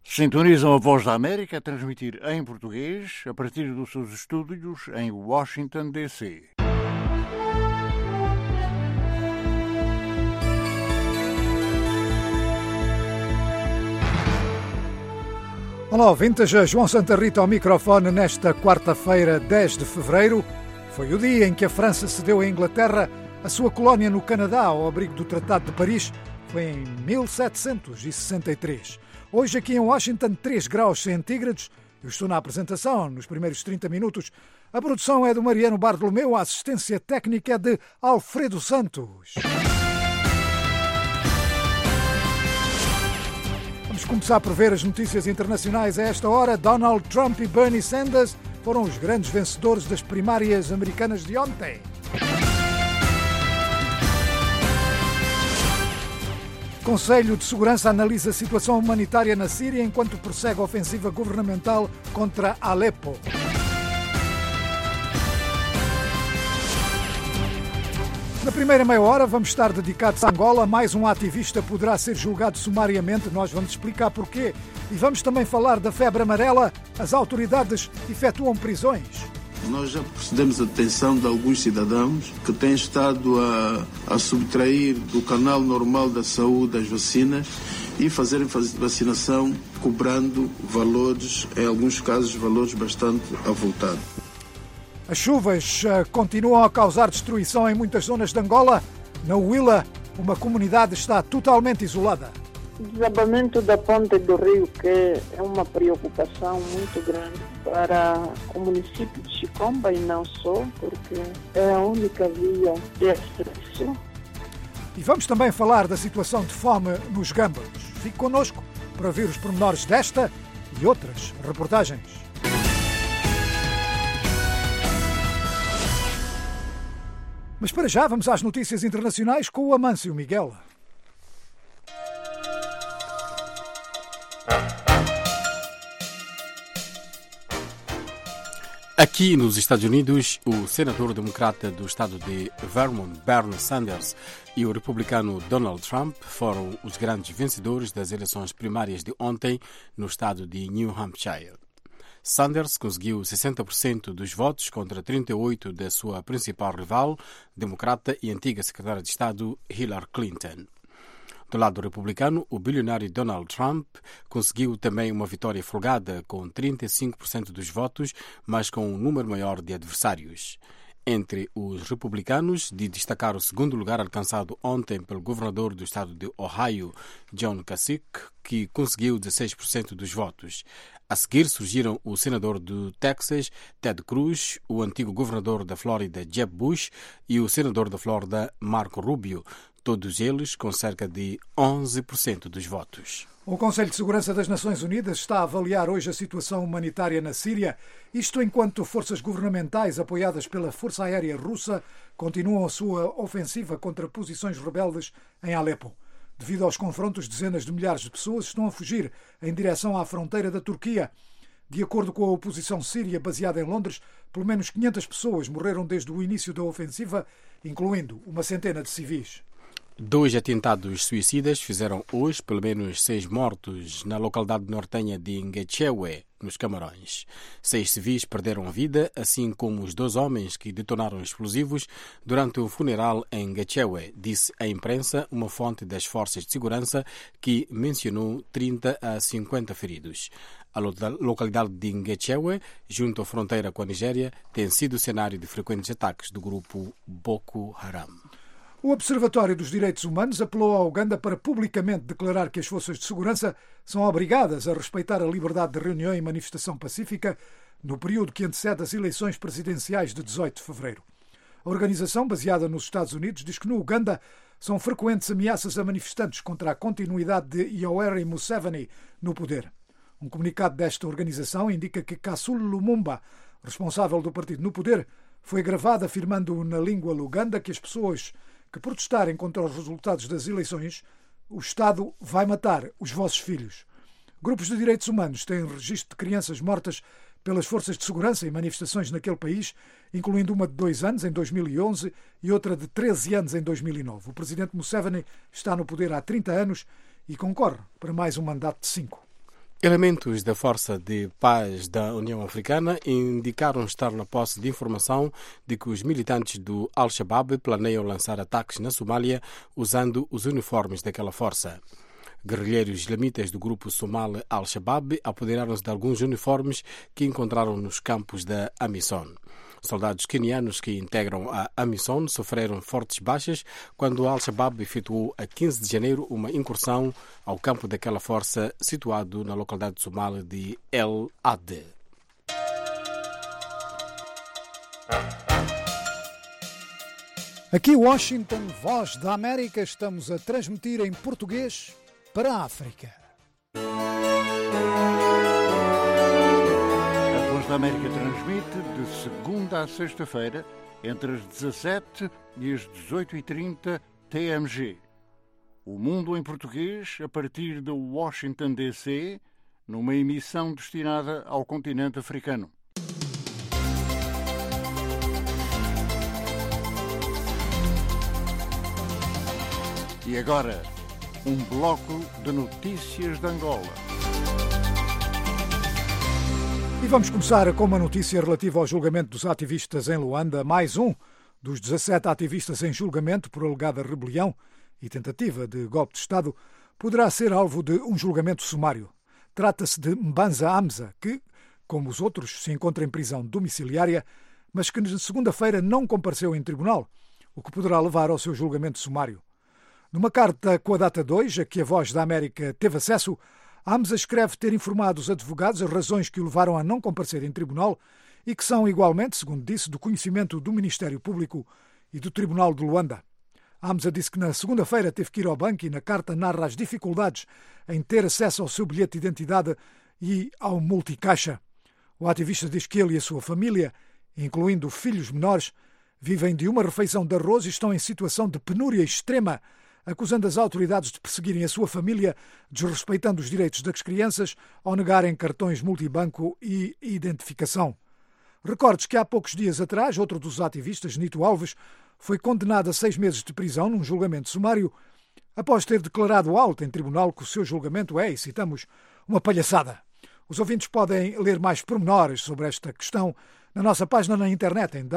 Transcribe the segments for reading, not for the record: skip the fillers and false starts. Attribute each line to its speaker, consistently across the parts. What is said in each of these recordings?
Speaker 1: Sintonizam a Voz da América a transmitir em português a partir dos seus estúdios em Washington, D.C.
Speaker 2: Olá, ouvintes. João Santa Rita ao microfone nesta quarta-feira, 10 de fevereiro. Foi o dia em que a França cedeu à Inglaterra a sua colónia no Canadá ao abrigo do Tratado de Paris. Foi em 1763. Hoje aqui em Washington, 3 graus centígrados. Eu estou na apresentação, nos primeiros 30 minutos. A produção é do Mariano Bartolomeu, a assistência técnica é de Alfredo Santos. Vamos começar por ver as notícias internacionais a esta hora. Donald Trump e Bernie Sanders foram os grandes vencedores das primárias americanas de ontem. O Conselho de Segurança analisa a situação humanitária na Síria enquanto prossegue a ofensiva governamental contra Alepo. Na primeira meia hora vamos estar dedicados a Angola. Mais um ativista poderá ser julgado sumariamente. Nós vamos explicar porquê. E vamos também falar da febre amarela. As autoridades efetuam prisões.
Speaker 3: Nós já procedemos à detenção de alguns cidadãos que têm estado a subtrair do canal normal da saúde as vacinas e fazerem vacinação cobrando valores, em alguns casos, valores bastante avultados.
Speaker 2: As chuvas continuam a causar destruição em muitas zonas de Angola. Na Huila, uma comunidade está totalmente isolada.
Speaker 4: O desabamento da ponte do rio, que é uma preocupação muito grande para o município de Chicomba e não só, porque é a única via de acesso.
Speaker 2: E vamos também falar da situação de fome nos Gâmbalos. Fique connosco para ver os pormenores desta e outras reportagens. Mas para já vamos às notícias internacionais com o Amâncio Miguel.
Speaker 5: Aqui nos Estados Unidos, o senador democrata do estado de Vermont, Bernie Sanders, e o republicano Donald Trump foram os grandes vencedores das eleições primárias de ontem no estado de New Hampshire. Sanders conseguiu 60% dos votos contra 38% da sua principal rival, democrata e antiga secretária de Estado Hillary Clinton. Do lado republicano, o bilionário Donald Trump conseguiu também uma vitória folgada com 35% dos votos, mas com um número maior de adversários. Entre os republicanos, de destacar o segundo lugar alcançado ontem pelo governador do estado de Ohio, John Kasich, que conseguiu 16% dos votos. A seguir surgiram o senador do Texas, Ted Cruz, o antigo governador da Flórida, Jeb Bush, e o senador da Flórida, Marco Rubio, todos eles com cerca de 11% dos votos.
Speaker 2: O Conselho de Segurança das Nações Unidas está a avaliar hoje a situação humanitária na Síria, isto enquanto forças governamentais apoiadas pela Força Aérea Russa continuam a sua ofensiva contra posições rebeldes em Alepo. Devido aos confrontos, dezenas de milhares de pessoas estão a fugir em direção à fronteira da Turquia. De acordo com a oposição síria baseada em Londres, pelo menos 500 pessoas morreram desde o início da ofensiva, incluindo uma centena de civis.
Speaker 5: 2 atentados suicidas fizeram hoje pelo menos 6 mortos na localidade nortenha de Ngechewe, nos Camarões. 6 civis perderam a vida, assim como os 2 homens que detonaram explosivos durante um funeral em Ngechewe, disse à imprensa uma fonte das forças de segurança que mencionou 30 a 50 feridos. A localidade de Ngechewe, junto à fronteira com a Nigéria, tem sido cenário de frequentes ataques do grupo Boko Haram.
Speaker 2: O Observatório dos Direitos Humanos apelou à Uganda para publicamente declarar que as forças de segurança são obrigadas a respeitar a liberdade de reunião e manifestação pacífica no período que antecede as eleições presidenciais de 18 de fevereiro. A organização, baseada nos Estados Unidos, diz que no Uganda são frequentes ameaças a manifestantes contra a continuidade de Yoweri Museveni no poder. Um comunicado desta organização indica que Kasulu Lumumba, responsável do partido no poder, foi gravado afirmando na língua luganda que as pessoas que protestarem contra os resultados das eleições, o Estado vai matar os vossos filhos. Grupos de direitos humanos têm registro de crianças mortas pelas forças de segurança em manifestações naquele país, incluindo uma de 2 anos em 2011 e outra de 13 anos em 2009. O presidente Museveni está no poder há 30 anos e concorre para mais um mandato de 5.
Speaker 5: Elementos da Força de Paz da União Africana indicaram estar na posse de informação de que os militantes do Al-Shabaab planeiam lançar ataques na Somália usando os uniformes daquela força. Guerrilheiros islamitas do grupo somali Al-Shabaab apoderaram-se de alguns uniformes que encontraram nos campos da Amisom. Soldados quenianos que integram a Amisom sofreram fortes baixas quando o Al-Shabaab efetuou a 15 de janeiro uma incursão ao campo daquela força situado na localidade somali de El Ade.
Speaker 2: Aqui Washington, Voz da América, estamos a transmitir em português para a África.
Speaker 1: A Voz da América transmite de segunda a sexta-feira, entre as 17 e as 18h30 TMG. O Mundo em Português, a partir de Washington, D.C., numa emissão destinada ao continente africano. E agora, um bloco de notícias de Angola.
Speaker 2: E vamos começar com uma notícia relativa ao julgamento dos ativistas em Luanda. Mais um dos 17 ativistas em julgamento por alegada rebelião e tentativa de golpe de Estado poderá ser alvo de um julgamento sumário. Trata-se de Mbanza Amza, que, como os outros, se encontra em prisão domiciliária, mas que na segunda-feira não compareceu em tribunal, o que poderá levar ao seu julgamento sumário. Numa carta com a data 2, a que a Voz da América teve acesso, Amza escreve ter informado os advogados as razões que o levaram a não comparecer em tribunal e que são igualmente, segundo disse, do conhecimento do Ministério Público e do Tribunal de Luanda. Amza disse que na segunda-feira teve que ir ao banco e na carta narra as dificuldades em ter acesso ao seu bilhete de identidade e ao multicaixa. O ativista diz que ele e a sua família, incluindo filhos menores, vivem de uma refeição de arroz e estão em situação de penúria extrema, acusando as autoridades de perseguirem a sua família, desrespeitando os direitos das crianças ao negarem cartões multibanco e identificação. Recordes que há poucos dias atrás, outro dos ativistas, Nito Alves, foi condenado a 6 meses de prisão num julgamento sumário, após ter declarado alto em tribunal que o seu julgamento é, e citamos, uma palhaçada. Os ouvintes podem ler mais pormenores sobre esta questão na nossa página na internet em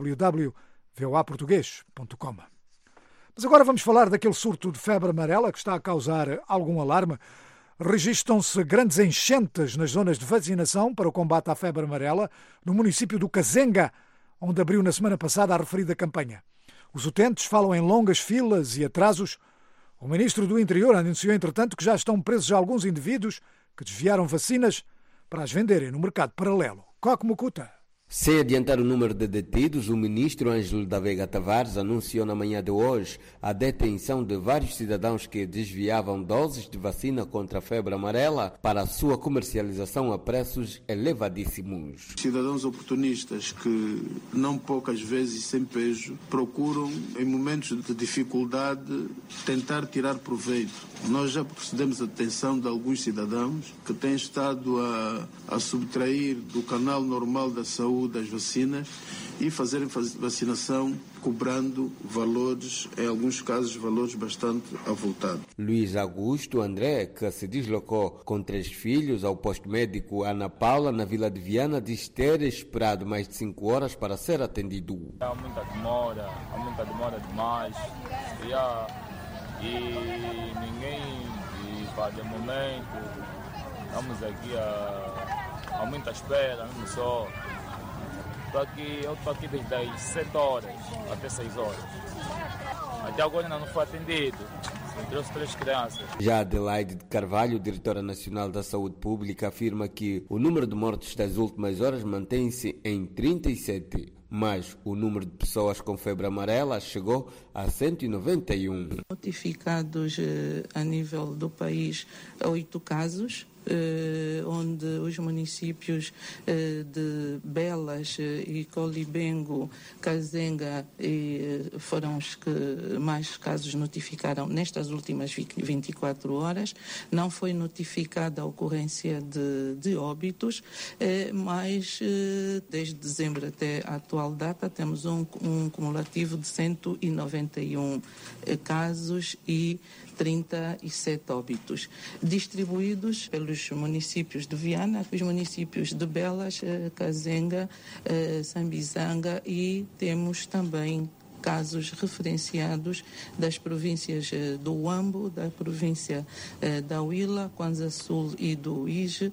Speaker 2: www.voaportugues.com. Mas agora vamos falar daquele surto de febre amarela que está a causar algum alarme. Registram-se grandes enchentes nas zonas de vacinação para o combate à febre amarela no município do Kazenga, onde abriu na semana passada a referida campanha. Os utentes falam em longas filas e atrasos. O ministro do Interior anunciou, entretanto, que já estão presos alguns indivíduos que desviaram vacinas para as venderem no mercado paralelo. Coque Mucuta.
Speaker 6: Sem adiantar o número de detidos, o ministro Ângelo da Veiga Tavares anunciou na manhã de hoje a detenção de vários cidadãos que desviavam doses de vacina contra a febre amarela para a sua comercialização a preços elevadíssimos.
Speaker 3: Cidadãos oportunistas que, não poucas vezes sem pejo, procuram, em momentos de dificuldade, tentar tirar proveito. Nós já procedemos à detenção de alguns cidadãos que têm estado a subtrair do canal normal da saúde das vacinas e fazerem vacinação cobrando valores, em alguns casos, valores bastante avultados.
Speaker 6: Luiz Augusto André, que se deslocou com 3 filhos ao posto médico Ana Paula, na Vila de Viana, diz ter esperado mais de 5 horas para ser atendido.
Speaker 7: Há muita demora demais. E ninguém, de momento, estamos aqui a muita espera, mesmo só. Eu estou aqui desde as 7 horas até 6 horas. Até agora ainda não foi atendido. Trouxe 3 crianças. Já
Speaker 6: Adelaide de Carvalho, diretora nacional da Saúde Pública, afirma que o número de mortes das últimas horas mantém-se em 37, mas o número de pessoas com febre amarela chegou a 191.
Speaker 8: Notificados a nível do país 8 casos, onde os municípios de Belas e Colibengo, Kazenga foram os que mais casos notificaram nestas últimas 24 horas. Não foi notificada a ocorrência de óbitos, mas desde dezembro até a atual data temos um cumulativo de 191 casos e 37 óbitos, distribuídos pelos municípios de Viana, os municípios de Belas, Kazenga, Sambizanga, e temos também casos referenciados das províncias do Huambo, da província da Huila, Kwanza Sul e do Ije,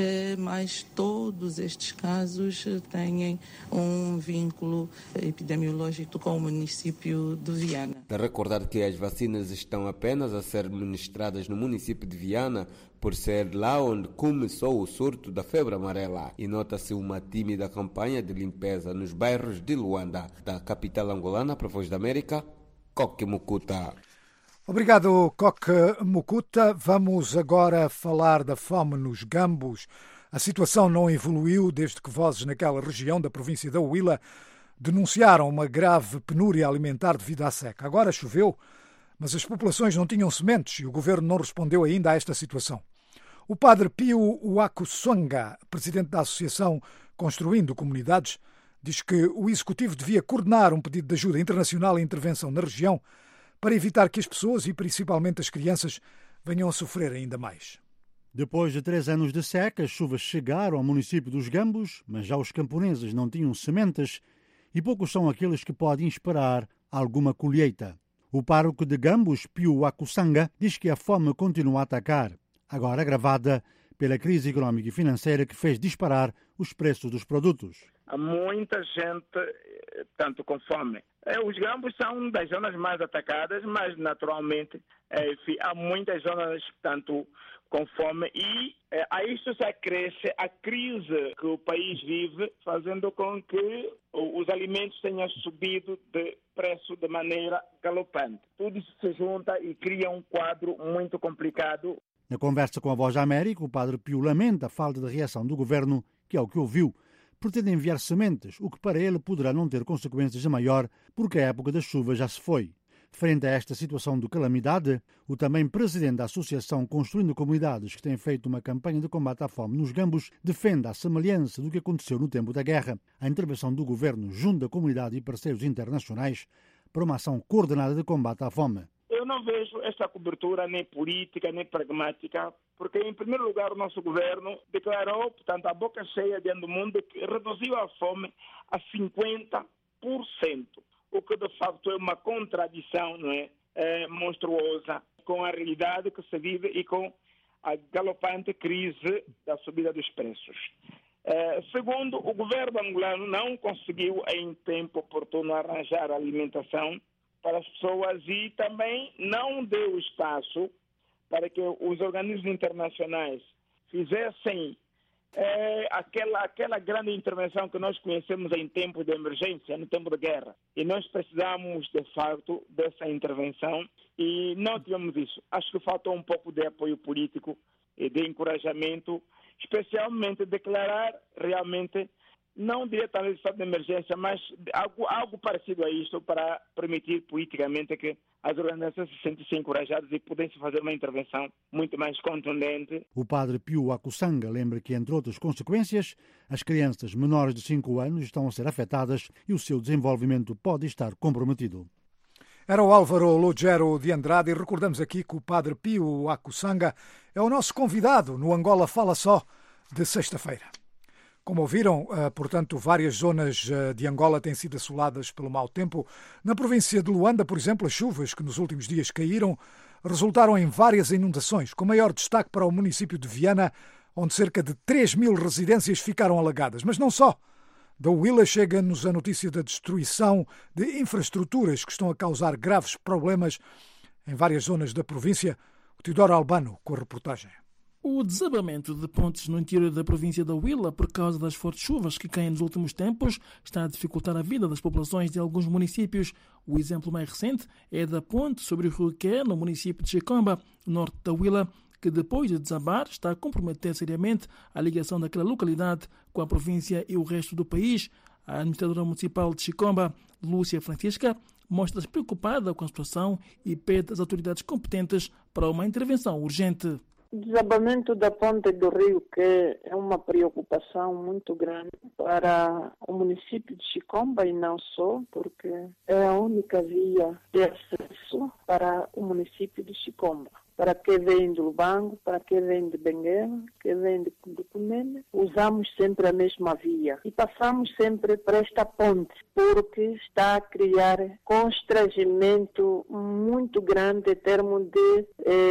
Speaker 8: mas todos estes casos têm um vínculo epidemiológico com o município de Viana.
Speaker 6: De recordar que as vacinas estão apenas a ser ministradas no município de Viana, por ser lá onde começou o surto da febre amarela, e nota-se uma tímida campanha de limpeza nos bairros de Luanda, da capital angolana para a Voz da América, Coque Mucuta.
Speaker 2: Obrigado, Coque Mucuta. Vamos agora falar da fome nos Gambos. A situação não evoluiu desde que vozes naquela região da província da Huila denunciaram uma grave penúria alimentar devido à seca. Agora choveu, mas as populações não tinham sementes e o governo não respondeu ainda a esta situação. O padre Pio Wakusanga, presidente da Associação Construindo Comunidades, diz que o executivo devia coordenar um pedido de ajuda internacional e intervenção na região para evitar que as pessoas, e principalmente as crianças, venham a sofrer ainda mais.
Speaker 9: Depois de 3 anos de seca, as chuvas chegaram ao município dos Gambos, mas já os camponeses não tinham sementes e poucos são aqueles que podem esperar alguma colheita. O pároco de Gambos, Pio Wakusanga, diz que a fome continua a atacar, agora agravada pela crise económica e financeira que fez disparar os preços dos produtos.
Speaker 10: Há muita gente, tanto com fome. Os Gambos são das zonas mais atacadas, mas naturalmente há muitas zonas, tanto com fome, e a isso se acresce a crise que o país vive, fazendo com que os alimentos tenham subido de preço de maneira galopante. Tudo isso se junta e cria um quadro muito complicado.
Speaker 9: Na conversa com a Voz da América, o padre Pio lamenta a falta de reação do governo, que é o que ouviu. Pretende enviar sementes, o que para ele poderá não ter consequências a maior, porque a época das chuvas já se foi. Frente a esta situação de calamidade, o também presidente da Associação Construindo Comunidades, que tem feito uma campanha de combate à fome nos Gambos, defende a semelhança do que aconteceu no tempo da guerra, a intervenção do governo junto da comunidade e parceiros internacionais para uma ação coordenada de combate à fome.
Speaker 10: Eu não vejo esta cobertura nem política, nem pragmática, porque, em primeiro lugar, o nosso governo declarou, portanto, a boca cheia diante do mundo, que reduziu a fome a 50%, o que, de facto, é uma contradição, não é? Monstruosa com a realidade que se vive e com a galopante crise da subida dos preços. Segundo, o governo angolano não conseguiu, em tempo oportuno, arranjar alimentação para as pessoas e também não deu espaço para que os organismos internacionais fizessem aquela grande intervenção que nós conhecemos em tempo de emergência, no tempo de guerra. E nós precisamos, de facto, dessa intervenção e não tivemos isso. Acho que faltou um pouco de apoio político e de encorajamento, especialmente declarar realmente, não diretamente estado de emergência, mas algo parecido a isto para permitir politicamente que as organizações se sentissem encorajadas e pudessem fazer uma intervenção muito mais contundente.
Speaker 9: O padre Pio Wakusanga lembra que, entre outras consequências, as crianças menores de 5 anos estão a ser afetadas e o seu desenvolvimento pode estar comprometido.
Speaker 2: Era o Álvaro Logero de Andrade e recordamos aqui que o padre Pio Wakusanga é o nosso convidado no Angola Fala Só de sexta-feira. Como ouviram, portanto, várias zonas de Angola têm sido assoladas pelo mau tempo. Na província de Luanda, por exemplo, as chuvas que nos últimos dias caíram resultaram em várias inundações, com maior destaque para o município de Viana, onde cerca de 3.000 residências ficaram alagadas. Mas não só. Da Huila chega-nos a notícia da destruição de infraestruturas que estão a causar graves problemas em várias zonas da província. O Teodoro Albano, com a reportagem.
Speaker 11: O desabamento de pontes no interior da província da Huila por causa das fortes chuvas que caem nos últimos tempos está a dificultar a vida das populações de alguns municípios. O exemplo mais recente é da ponte sobre o rio Qué, no município de Chicomba, norte da Huila, que depois de desabar está a comprometer seriamente a ligação daquela localidade com a província e o resto do país. A administradora municipal de Chicomba, Lúcia Francisca, mostra-se preocupada com a situação e pede às autoridades competentes para uma intervenção urgente.
Speaker 4: desabamento da ponte do rio, que é uma preocupação muito grande para o município de Chicomba e não só, porque é a única via de acesso para o município de Chicomba. Para quem vem do Lubango, para quem vem de Benguela, quem vem de Cunene, usamos sempre a mesma via. E passamos sempre para esta ponte, porque está a criar constrangimento muito grande em termos de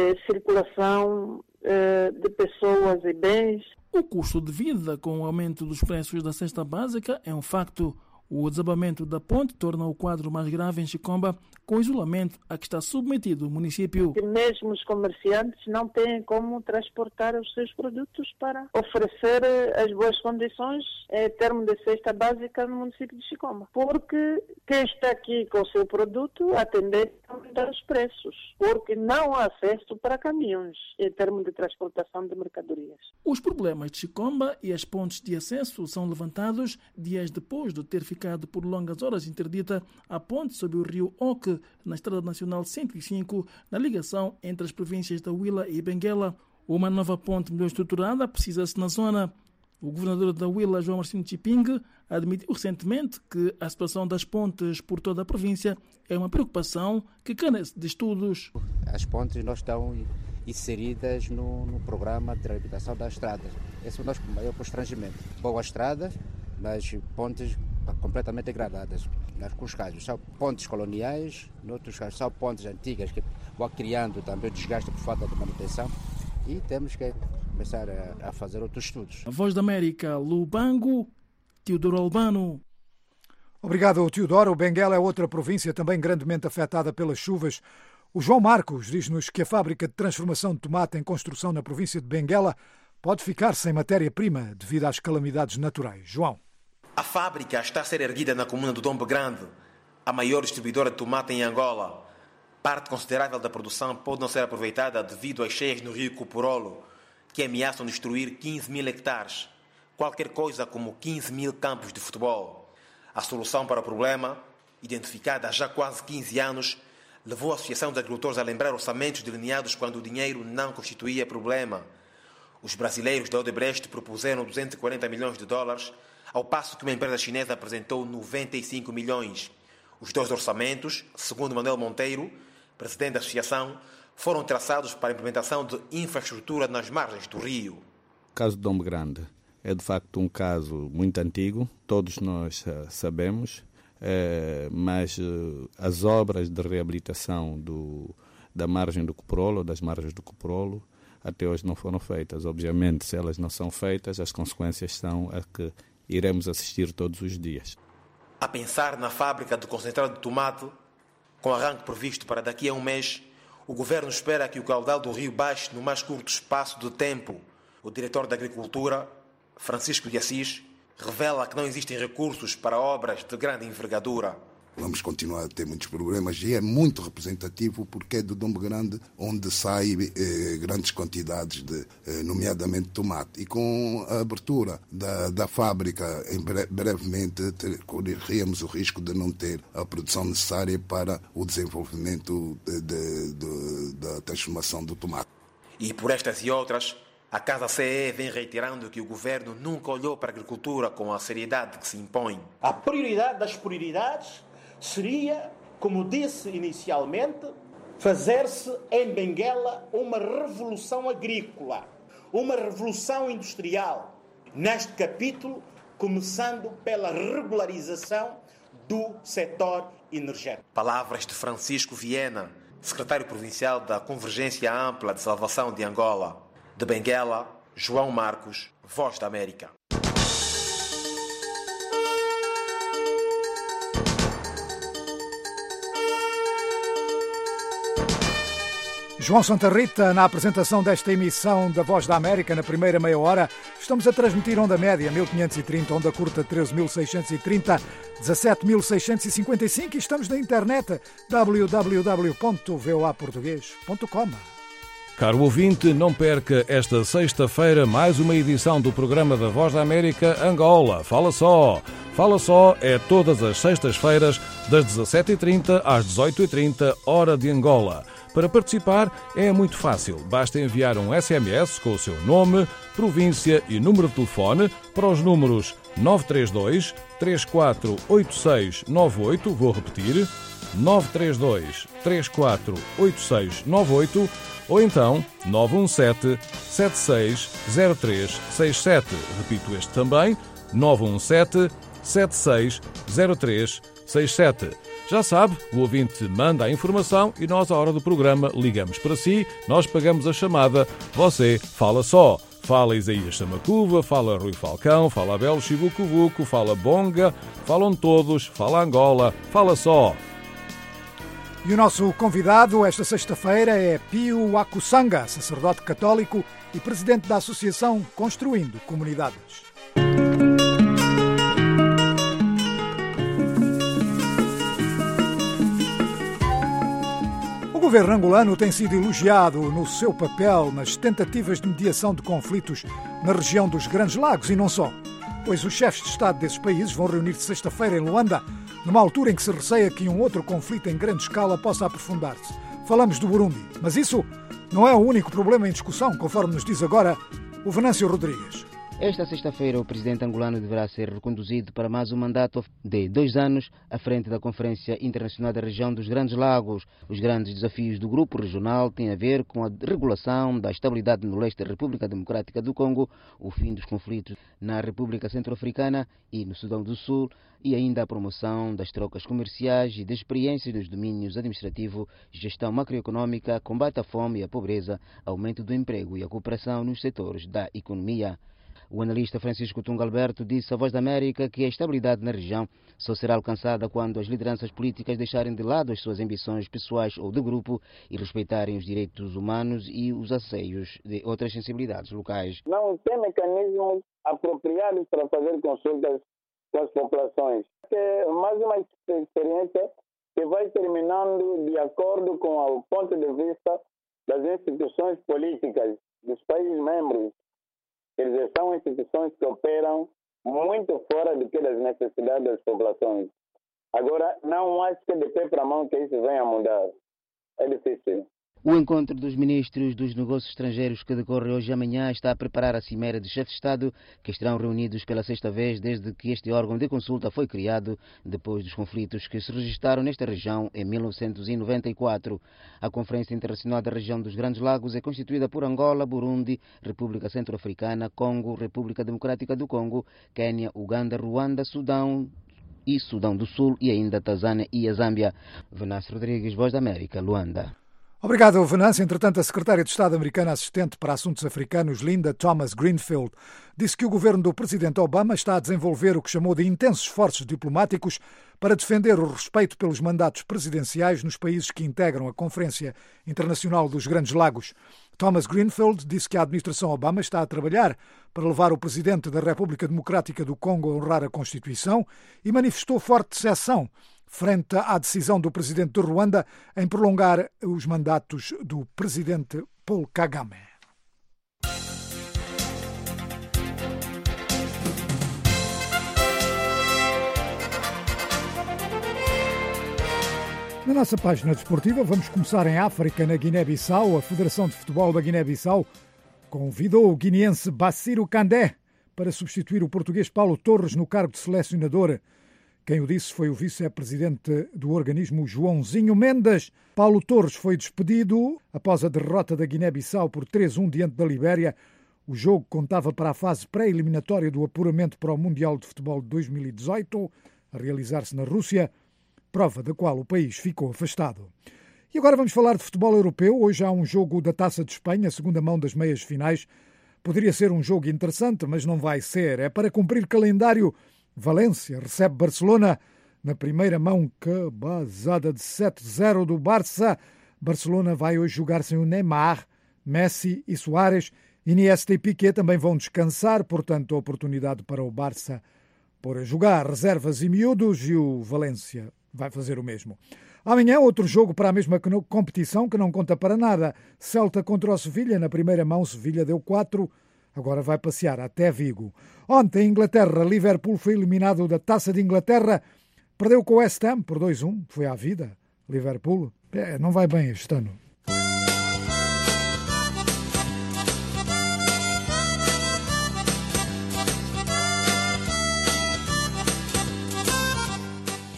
Speaker 4: circulação de pessoas e bens.
Speaker 11: O custo de vida com o aumento dos preços da cesta básica é um facto. O desabamento da ponte torna o quadro mais grave em Chicomba, com o isolamento a que está submetido o município.
Speaker 4: Mesmo os comerciantes não têm como transportar os seus produtos para oferecer as boas condições em termos de cesta básica no município de Chicomba. Porque quem está aqui com o seu produto a tender a aumentar os preços, porque não há acesso para caminhões em termos de transportação de mercadorias.
Speaker 11: Os problemas de Chicomba e as pontes de acesso são levantados dias depois de ter ficado por longas horas interdita a ponte sobre o rio Oque, na Estrada Nacional 105, na ligação entre as províncias da Huila e Benguela. Uma nova ponte melhor estruturada precisa-se na zona. O governador da Huila, João Marcinho Chipingue, admitiu recentemente que a situação das pontes por toda a província é uma preocupação que carece de estudos.
Speaker 12: As pontes não estão inseridas no programa de reabilitação das estradas. Esse é o nosso maior constrangimento. Boas estradas, mas pontes completamente degradadas. Em alguns casos são pontes coloniais, em outros casos são pontes antigas que vão criando também desgaste por falta de manutenção e temos que começar a fazer outros estudos.
Speaker 11: A Voz da América, Lubango, Teodoro Albano.
Speaker 2: Obrigado, Teodoro. O Benguela é outra província também grandemente afetada pelas chuvas. O João Marcos diz-nos que a fábrica de transformação de tomate em construção na província de Benguela pode ficar sem matéria-prima devido às calamidades naturais. João.
Speaker 13: A fábrica está a ser erguida na comuna do Dombo Grande, a maior distribuidora de tomate em Angola. Parte considerável da produção pode não ser aproveitada devido às cheias no rio Cuporolo, que ameaçam destruir 15 mil hectares, qualquer coisa como 15 mil campos de futebol. A solução para o problema, identificada há já quase 15 anos, levou a Associação de Agricultores a lembrar orçamentos delineados quando o dinheiro não constituía problema. Os brasileiros da Odebrecht propuseram 240 milhões de dólares, ao passo que uma empresa chinesa apresentou 95 milhões. Os dois orçamentos, segundo Manuel Monteiro, presidente da associação, foram traçados para a implementação de infraestrutura nas margens do rio.
Speaker 14: O caso do Dombo Grande é de facto um caso muito antigo, todos nós sabemos, mas as obras de reabilitação da margem do Cuporolo, das margens do Cuporolo, até hoje não foram feitas. Obviamente, se elas não são feitas, as consequências são a que iremos assistir todos os dias.
Speaker 13: A pensar na fábrica de concentrado de tomate, com arranque previsto para daqui a um mês, o governo espera que o caudal do rio baixe no mais curto espaço de tempo. O diretor da Agricultura, Francisco de Assis, revela que não existem recursos para obras de grande envergadura.
Speaker 15: Vamos continuar a ter muitos problemas e é muito representativo porque é do Dombo Grande onde saem grandes quantidades, nomeadamente tomate. E com a abertura da fábrica, brevemente corremos o risco de não ter a produção necessária para o desenvolvimento da transformação do tomate.
Speaker 13: E por estas e outras, a Casa CE vem reiterando que o governo nunca olhou para a agricultura com a seriedade que se impõe.
Speaker 16: A prioridade das prioridades seria, como disse inicialmente, fazer-se em Benguela uma revolução agrícola, uma revolução industrial. Neste capítulo, começando pela regularização do setor energético.
Speaker 13: Palavras de Francisco Viena, secretário provincial da Convergência Ampla de Salvação de Angola. De Benguela, João Marcos, Voz da América.
Speaker 2: João Santa Rita, na apresentação desta emissão da Voz da América, na primeira meia hora, estamos a transmitir onda média 1530, onda curta 13.630, 17.655 e estamos na internet www.voaportugues.com.
Speaker 17: Caro ouvinte, não perca esta sexta-feira mais uma edição do programa da Voz da América Angola. Fala só! Fala só é todas as sextas-feiras das 17h30 às 18h30, hora de Angola. Para participar é muito fácil. Basta enviar um SMS com o seu nome, província e número de telefone para os números 932 348698, vou repetir, 932 348698 ou então 917 760367. Repito este também, 917 760367. Já sabe, o ouvinte manda a informação e nós, à hora do programa, ligamos para si, nós pagamos a chamada, você fala só. Fala Isaías Samacuva, fala Rui Falcão, fala Abel Chibucubuco, fala Bonga, falam todos, fala Angola, fala só.
Speaker 2: E o nosso convidado esta sexta-feira é Pio Akusanga, sacerdote católico e presidente da Associação Construindo Comunidades. O governo angolano tem sido elogiado no seu papel nas tentativas de mediação de conflitos na região dos Grandes Lagos e não só, pois os chefes de Estado desses países vão reunir-se sexta-feira em Luanda, numa altura em que se receia que um outro conflito em grande escala possa aprofundar-se. Falamos do Burundi, mas isso não é o único problema em discussão, conforme nos diz agora o Venâncio Rodrigues.
Speaker 18: Esta sexta-feira, o presidente angolano deverá ser reconduzido para mais um mandato de 2 anos à frente da Conferência Internacional da Região dos Grandes Lagos. Os grandes desafios do grupo regional têm a ver com a regulação da estabilidade no leste da República Democrática do Congo, o fim dos conflitos na República Centro-Africana e no Sudão do Sul, e ainda a promoção das trocas comerciais e de experiências nos domínios administrativo, gestão macroeconômica, combate à fome e à pobreza, aumento do emprego e a cooperação nos setores da economia. O analista Francisco Tunga Alberto disse à Voz da América que a estabilidade na região só será alcançada quando as lideranças políticas deixarem de lado as suas ambições pessoais ou de grupo e respeitarem os direitos humanos e os anseios de outras sensibilidades locais.
Speaker 19: Não tem mecanismos apropriados para fazer consultas com as populações. É mais uma experiência que vai terminando de acordo com o ponto de vista das instituições políticas dos países membros. Eles são instituições que operam muito fora do que das necessidades das populações. Agora, não acho que de pé para a mão que isso venha a mudar. É difícil.
Speaker 18: O encontro dos ministros dos negócios estrangeiros que decorre hoje e amanhã está a preparar a cimeira de chefes de Estado que estarão reunidos pela sexta vez desde que este órgão de consulta foi criado depois dos conflitos que se registaram nesta região em 1994. A Conferência Internacional da Região dos Grandes Lagos é constituída por Angola, Burundi, República Centro-Africana, Congo, República Democrática do Congo, Quênia, Uganda, Ruanda, Sudão e Sudão do Sul e ainda Tanzânia e a Zâmbia. Venâncio Rodrigues, Voz da América, Luanda.
Speaker 2: Obrigado, Venâncio. Entretanto, a secretária de Estado americana assistente para assuntos africanos, Linda Thomas Greenfield, disse que o governo do presidente Obama está a desenvolver o que chamou de intensos esforços diplomáticos para defender o respeito pelos mandatos presidenciais nos países que integram a Conferência Internacional dos Grandes Lagos. Thomas Greenfield disse que a administração Obama está a trabalhar para levar o presidente da República Democrática do Congo a honrar a Constituição e manifestou forte decepção frente à decisão do presidente do Ruanda em prolongar os mandatos do presidente Paul Kagame. Na nossa página desportiva, vamos começar em África, na Guiné-Bissau. A Federação de Futebol da Guiné-Bissau convidou o guineense Bassirou Kandé para substituir o português Paulo Torres no cargo de selecionador. Quem o disse foi o vice-presidente do organismo, Joãozinho Mendes. Paulo Torres foi despedido após a derrota da Guiné-Bissau por 3-1 diante da Libéria. O jogo contava para a fase pré-eliminatória do apuramento para o Mundial de Futebol de 2018, a realizar-se na Rússia, prova da qual o país ficou afastado. E agora vamos falar de futebol europeu. Hoje há um jogo da Taça de Espanha, segunda mão das meias finais. Poderia ser um jogo interessante, mas não vai ser. É para cumprir calendário. Valência recebe Barcelona na primeira mão, que basada de 7-0 do Barça. Barcelona vai hoje jogar sem o Neymar, Messi e Suárez. Iniesta e Piqué também vão descansar, portanto a oportunidade para o Barça pôr a jogar reservas e miúdos, e o Valência vai fazer o mesmo. Amanhã outro jogo para a mesma competição que não conta para nada. Celta contra o Sevilha, na primeira mão Sevilha deu 4. Agora vai passear até Vigo. Ontem, em Inglaterra, Liverpool foi eliminado da Taça de Inglaterra. Perdeu com o West Ham por 2-1. Foi à vida. Liverpool não vai bem este ano.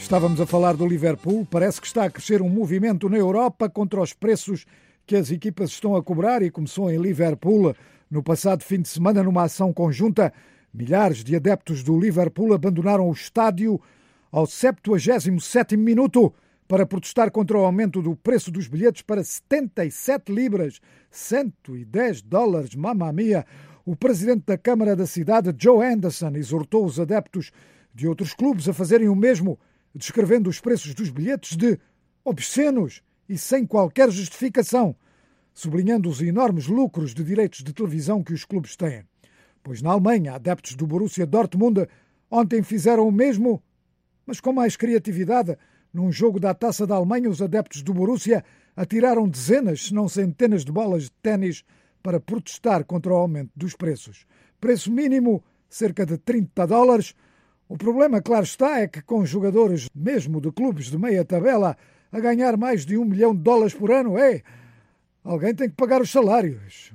Speaker 2: Estávamos a falar do Liverpool. Parece que está a crescer um movimento na Europa contra os preços que as equipas estão a cobrar e começou em Liverpool. No passado fim de semana, numa ação conjunta, milhares de adeptos do Liverpool abandonaram o estádio ao 77º minuto para protestar contra o aumento do preço dos bilhetes para 77 libras, $110, mamma mia. O presidente da Câmara da cidade, Joe Anderson, exortou os adeptos de outros clubes a fazerem o mesmo, descrevendo os preços dos bilhetes de obscenos e sem qualquer justificação, sublinhando os enormes lucros de direitos de televisão que os clubes têm. Pois na Alemanha, adeptos do Borussia Dortmund ontem fizeram o mesmo, mas com mais criatividade. Num jogo da Taça da Alemanha, os adeptos do Borussia atiraram dezenas, se não centenas de bolas de ténis para protestar contra o aumento dos preços. Preço mínimo, cerca de $30. O problema, claro está, é que com jogadores mesmo de clubes de meia tabela a ganhar mais de $1 milhão por ano, alguém tem que pagar os salários.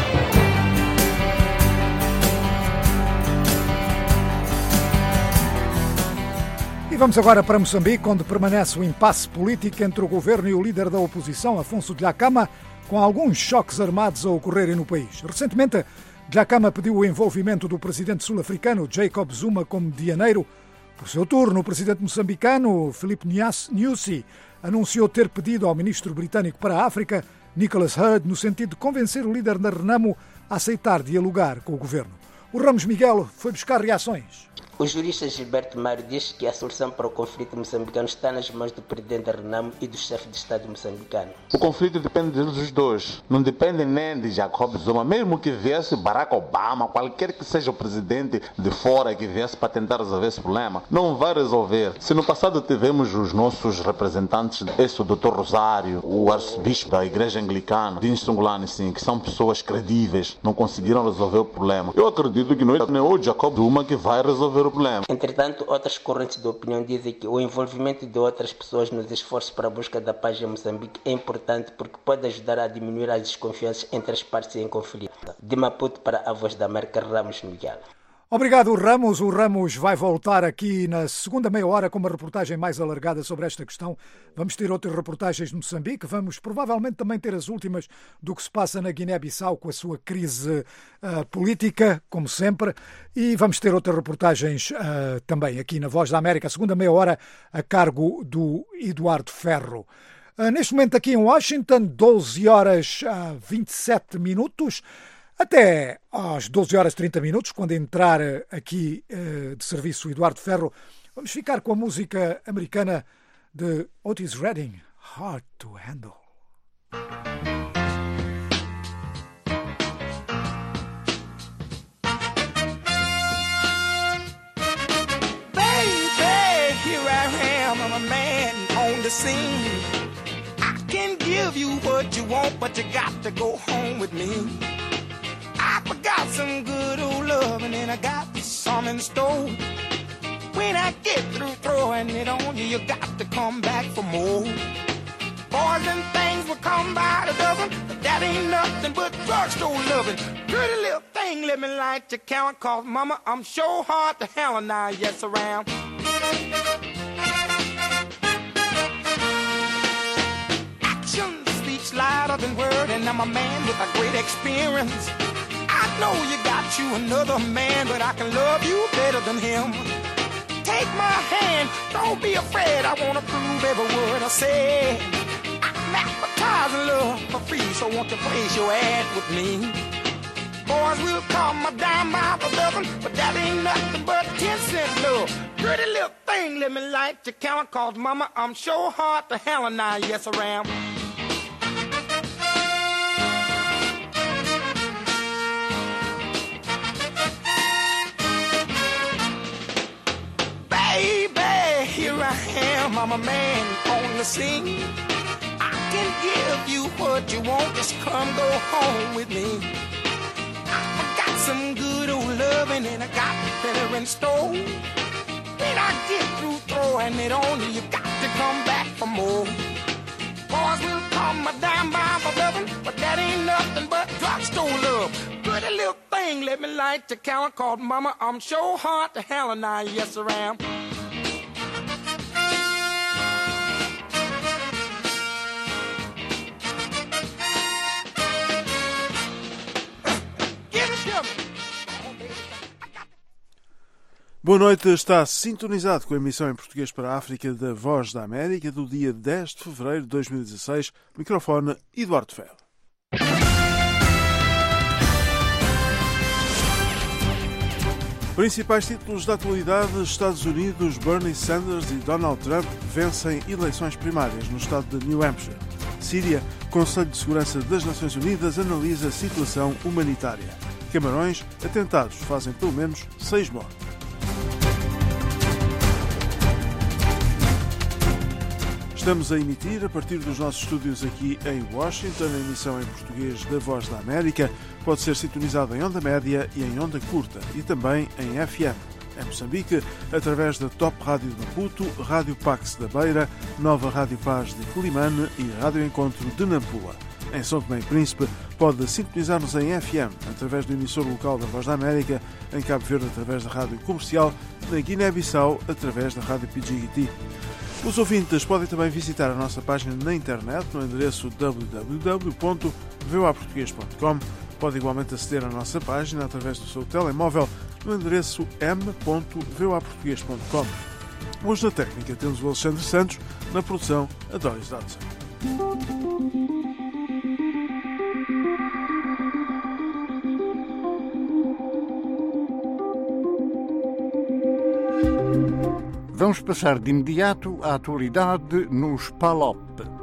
Speaker 2: E vamos agora para Moçambique, onde permanece o impasse político entre o governo e o líder da oposição, Afonso Dhlakama, com alguns choques armados a ocorrerem no país. Recentemente, Dhlakama pediu o envolvimento do presidente sul-africano Jacob Zuma como dianeiro. Por seu turno, o presidente moçambicano Filipe Nyusi anunciou ter pedido ao ministro britânico para a África, Nicholas Hurd, no sentido de convencer o líder da Renamo a aceitar dialogar com o governo. O Ramos Miguel foi buscar reações.
Speaker 20: O jurista Gilberto Mário diz que a solução para o conflito moçambicano está nas mãos do presidente da Renamo e do chefe de Estado moçambicano.
Speaker 21: O conflito depende dos dois. Não depende nem de Jacob Zuma. Mesmo que viesse Barack Obama, qualquer que seja o presidente de fora que viesse para tentar resolver esse problema, não vai resolver. Se no passado tivemos os nossos representantes, o Dr. Rosário, o arcebispo da Igreja Anglicana, Winston Gulani, sim, que são pessoas credíveis, não conseguiram resolver o problema. Eu acredito que não é o Jacob Zuma que vai resolver o problema.
Speaker 20: Entretanto, outras correntes de opinião dizem que o envolvimento de outras pessoas nos esforços para a busca da paz em Moçambique é importante porque pode ajudar a diminuir as desconfianças entre as partes em conflito. De Maputo para a Voz da América, Ramos Miguel.
Speaker 2: Obrigado, Ramos. O Ramos vai voltar aqui na segunda meia hora com uma reportagem mais alargada sobre esta questão. Vamos ter outras reportagens de Moçambique. Vamos provavelmente também ter as últimas do que se passa na Guiné-Bissau com a sua crise política, como sempre. E vamos ter outras reportagens também aqui na Voz da América, a segunda meia hora, a cargo do Eduardo Ferro. Neste momento aqui em Washington, 12h27. Até às 12h30, quando entrar aqui de serviço o Eduardo Ferro, vamos ficar com a música americana de Otis Redding, Hard to Handle.
Speaker 22: Baby, here I am, I'm a man on the scene. I can give you what you want, but you got to go home with me. I forgot some good old loving and I got some in store. When I get through throwing it on you, you got to come back for more. Boys and things will come by the dozen, but that ain't nothing but drugstore loving. Pretty little thing, let me light your count, cause mama, I'm sure hard to handle now, yes around. Action speaks louder than word, and I'm a man with a great experience. I know you got you another man, but I can love you better than him. Take my hand, don't be afraid, I wanna prove every word I say. I'm advertising love for free, so won't you place your ad with me? Boys will call my dime by the dozen, but that ain't nothing but 10-cent love. Pretty little thing, let me light your count, cause mama, I'm sure hard to handle now, yes I am. Baby, here I am, I'm a man on the scene. I can give you what you want, just come go home with me. I got some good old loving and I got better in store. When I get through throwing it on you, you got to come back for more. Boys will call my dime by the loving, but that ain't nothing but drugstore love. Pretty little thing, let me light your count, called mama, I'm sure hard to handle now, yes I am.
Speaker 1: Boa noite, está sintonizado com a emissão em português para a África da Voz da América do dia 10 de fevereiro de 2016. Microfone Eduardo Ferro. Principais títulos da atualidade: Estados Unidos, Bernie Sanders e Donald Trump vencem eleições primárias no estado de New Hampshire. Síria, Conselho de Segurança das Nações Unidas analisa a situação humanitária. Camarões, atentados fazem pelo menos 6 mortos. Estamos a emitir a partir dos nossos estúdios aqui em Washington, a emissão em português da Voz da América pode ser sintonizada em onda média e em onda curta e também em FM. Em Moçambique, através da Top Rádio de Maputo, Rádio Pax da Beira, Nova Rádio Paz de Quelimane e Rádio Encontro de Nampula. Em São Tomé e Príncipe, pode sintonizar-nos em FM, através do emissor local da Voz da América, em Cabo Verde, através da Rádio Comercial, na Guiné-Bissau, através da Rádio PGT. Os ouvintes podem também visitar a nossa página na internet, no endereço www.voaportugues.com. Pode igualmente aceder à nossa página através do seu telemóvel, no endereço m.voaportugues.com. Hoje na técnica temos o Alexandre Santos, na produção a Doris Dodson.
Speaker 9: Vamos passar de imediato à atualidade nos PALOP.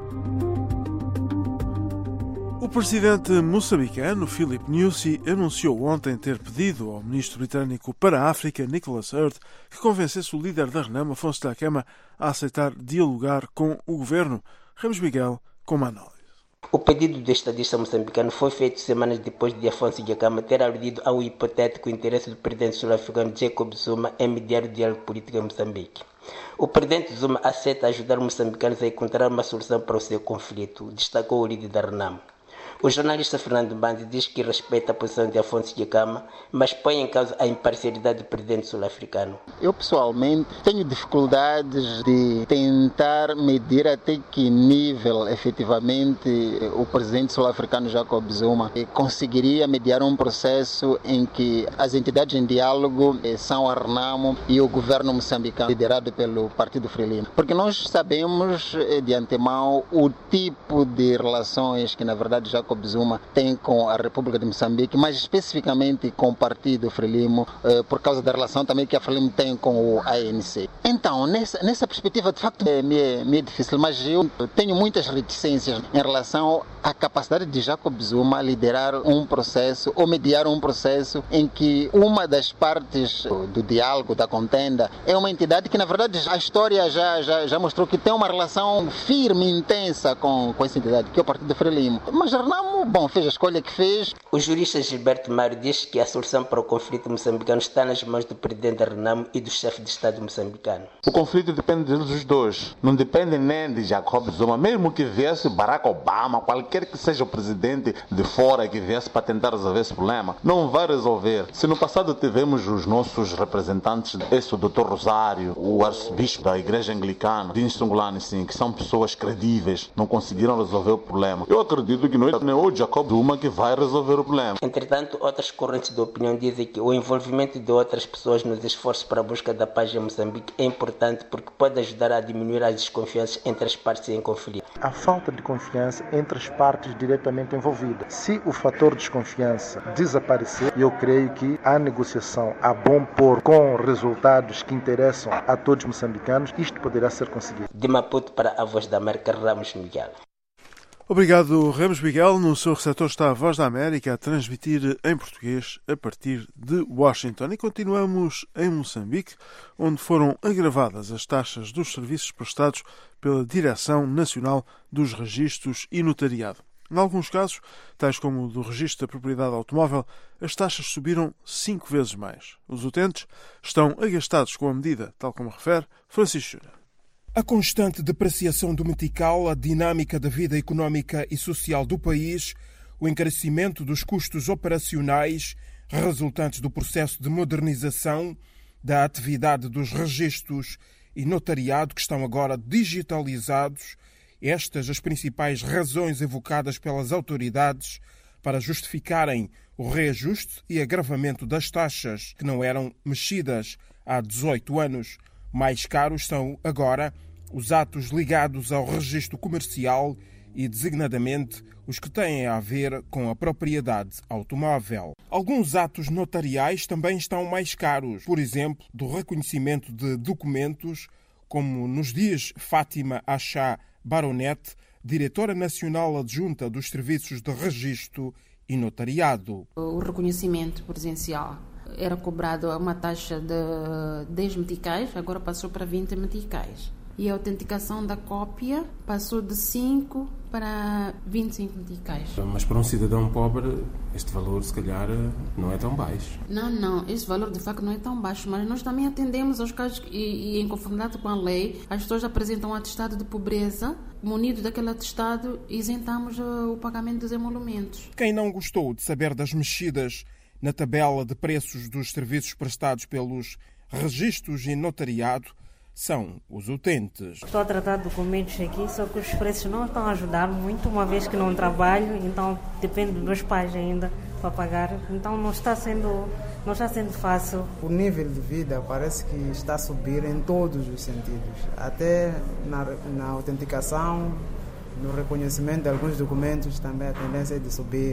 Speaker 1: O presidente moçambicano, Filipe Nyusi, anunciou ontem ter pedido ao ministro britânico para a África, Nicholas Hurd, que convencesse o líder da Renamo, Afonso Dhlakama, a aceitar dialogar com o governo. Ramos Miguel, com uma análise.
Speaker 20: O pedido do estadista moçambicano foi feito semanas depois de Afonso Dhlakama ter aludido ao hipotético interesse do presidente sul-africano Jacob Zuma em mediar o diálogo político em Moçambique. O presidente Zuma aceita ajudar os moçambicanos a encontrar uma solução para o seu conflito, destacou o líder da Renamo. O jornalista Fernando Mbandi diz que respeita a posição de Afonso Dhlakama, mas põe em causa a imparcialidade do presidente sul-africano.
Speaker 5: Eu, pessoalmente, tenho dificuldades de tentar medir até que nível, efetivamente, o presidente sul-africano Jacob Zuma conseguiria mediar um processo em que as entidades em diálogo são a Renamo e o governo moçambicano, liderado pelo Partido Frelimo. Porque nós sabemos de antemão o tipo de relações que, na verdade, Jacob Zuma tem com a República de Moçambique, mas especificamente com o Partido Frelimo, por causa da relação também que a Frelimo tem com o ANC. Então, nessa perspectiva, de facto, me é difícil, mas eu tenho muitas reticências em relação à capacidade de Jacob Zuma liderar um processo ou mediar um processo em que uma das partes do diálogo, da contenda, é uma entidade que, na verdade, a história já mostrou que tem uma relação firme, intensa com essa entidade, que é o Partido Frelimo. Mas a Renamo, fez a escolha que fez.
Speaker 20: O jurista Gilberto Mário diz que a solução para o conflito moçambicano está nas mãos do presidente da Renamo e do chefe de Estado moçambicano.
Speaker 21: O conflito depende dos dois. Não depende nem de Jacob Zuma. Mesmo que viesse Barack Obama, qualquer que seja o presidente de fora que viesse para tentar resolver esse problema, não vai resolver. Se no passado tivemos os nossos representantes, esse o Dr. Rosário, o arcebispo da Igreja Anglicana, Dean Stungulani, sim, que são pessoas credíveis, não conseguiram resolver o problema. Eu acredito que não é o Jacob Zuma que vai resolver o problema.
Speaker 20: Entretanto, outras correntes de opinião dizem que o envolvimento de outras pessoas nos esforços para a busca da paz em Moçambique é importante porque pode ajudar a diminuir as desconfianças entre as partes em conflito.
Speaker 23: A falta de confiança entre as partes diretamente envolvidas. Se o fator desconfiança desaparecer, eu creio que a negociação a bom pôr com resultados que interessam a todos os moçambicanos, isto poderá ser conseguido.
Speaker 20: De Maputo para a Voz da América, Ramos Miguel.
Speaker 1: Obrigado, Ramos Miguel. No seu receptor está a Voz da América a transmitir em português a partir de Washington. E continuamos em Moçambique, onde foram agravadas as taxas dos serviços prestados pela Direção Nacional dos Registros e Notariado. Em alguns casos, tais como o do registro da propriedade automóvel, as taxas subiram 5 vezes mais. Os utentes estão agastados com a medida, tal como refere Francisco Júnior.
Speaker 24: A constante depreciação do metical, a dinâmica da vida económica e social do país, o encarecimento dos custos operacionais resultantes do processo de modernização da atividade dos registros e notariado, que estão agora digitalizados, estas as principais razões evocadas pelas autoridades para justificarem o reajuste e agravamento das taxas que não eram mexidas há 18 anos. Mais caros são agora os atos ligados ao registro comercial e, designadamente, os que têm a ver com a propriedade automóvel. Alguns atos notariais também estão mais caros, por exemplo, do reconhecimento de documentos, como nos diz Fátima Achá Baronet, diretora nacional adjunta dos serviços de registro e notariado.
Speaker 3: O reconhecimento presencial era cobrado a uma taxa de 10 meticais, agora passou para 20 meticais. E a autenticação da cópia passou de 5 para 25 meticais.
Speaker 6: Mas para um cidadão pobre, este valor, se calhar, não é tão baixo.
Speaker 3: Não, esse valor de facto não é tão baixo, mas nós também atendemos aos casos e em conformidade com a lei, as pessoas apresentam um atestado de pobreza, munido daquele atestado, isentamos o pagamento dos emolumentos.
Speaker 24: Quem não gostou de saber das mexidas na tabela de preços dos serviços prestados pelos registros e notariado são os utentes.
Speaker 7: Estou a tratar de documentos aqui, só que os preços não estão a ajudar muito, uma vez que não trabalho, então depende dos meus pais ainda para pagar, então não está sendo fácil.
Speaker 8: O nível de vida parece que está a subir em todos os sentidos, até na autenticação, no reconhecimento de alguns documentos também a tendência é de subir.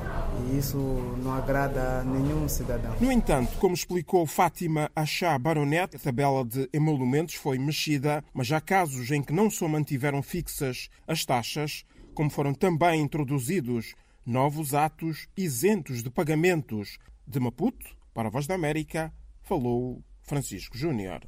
Speaker 8: E isso não agrada a nenhum cidadão.
Speaker 24: No entanto, como explicou Fátima Achá Baronet, a tabela de emolumentos foi mexida, mas há casos em que não só mantiveram fixas as taxas, como foram também introduzidos novos atos isentos de pagamentos. De Maputo, para a Voz da América, falou Francisco Júnior.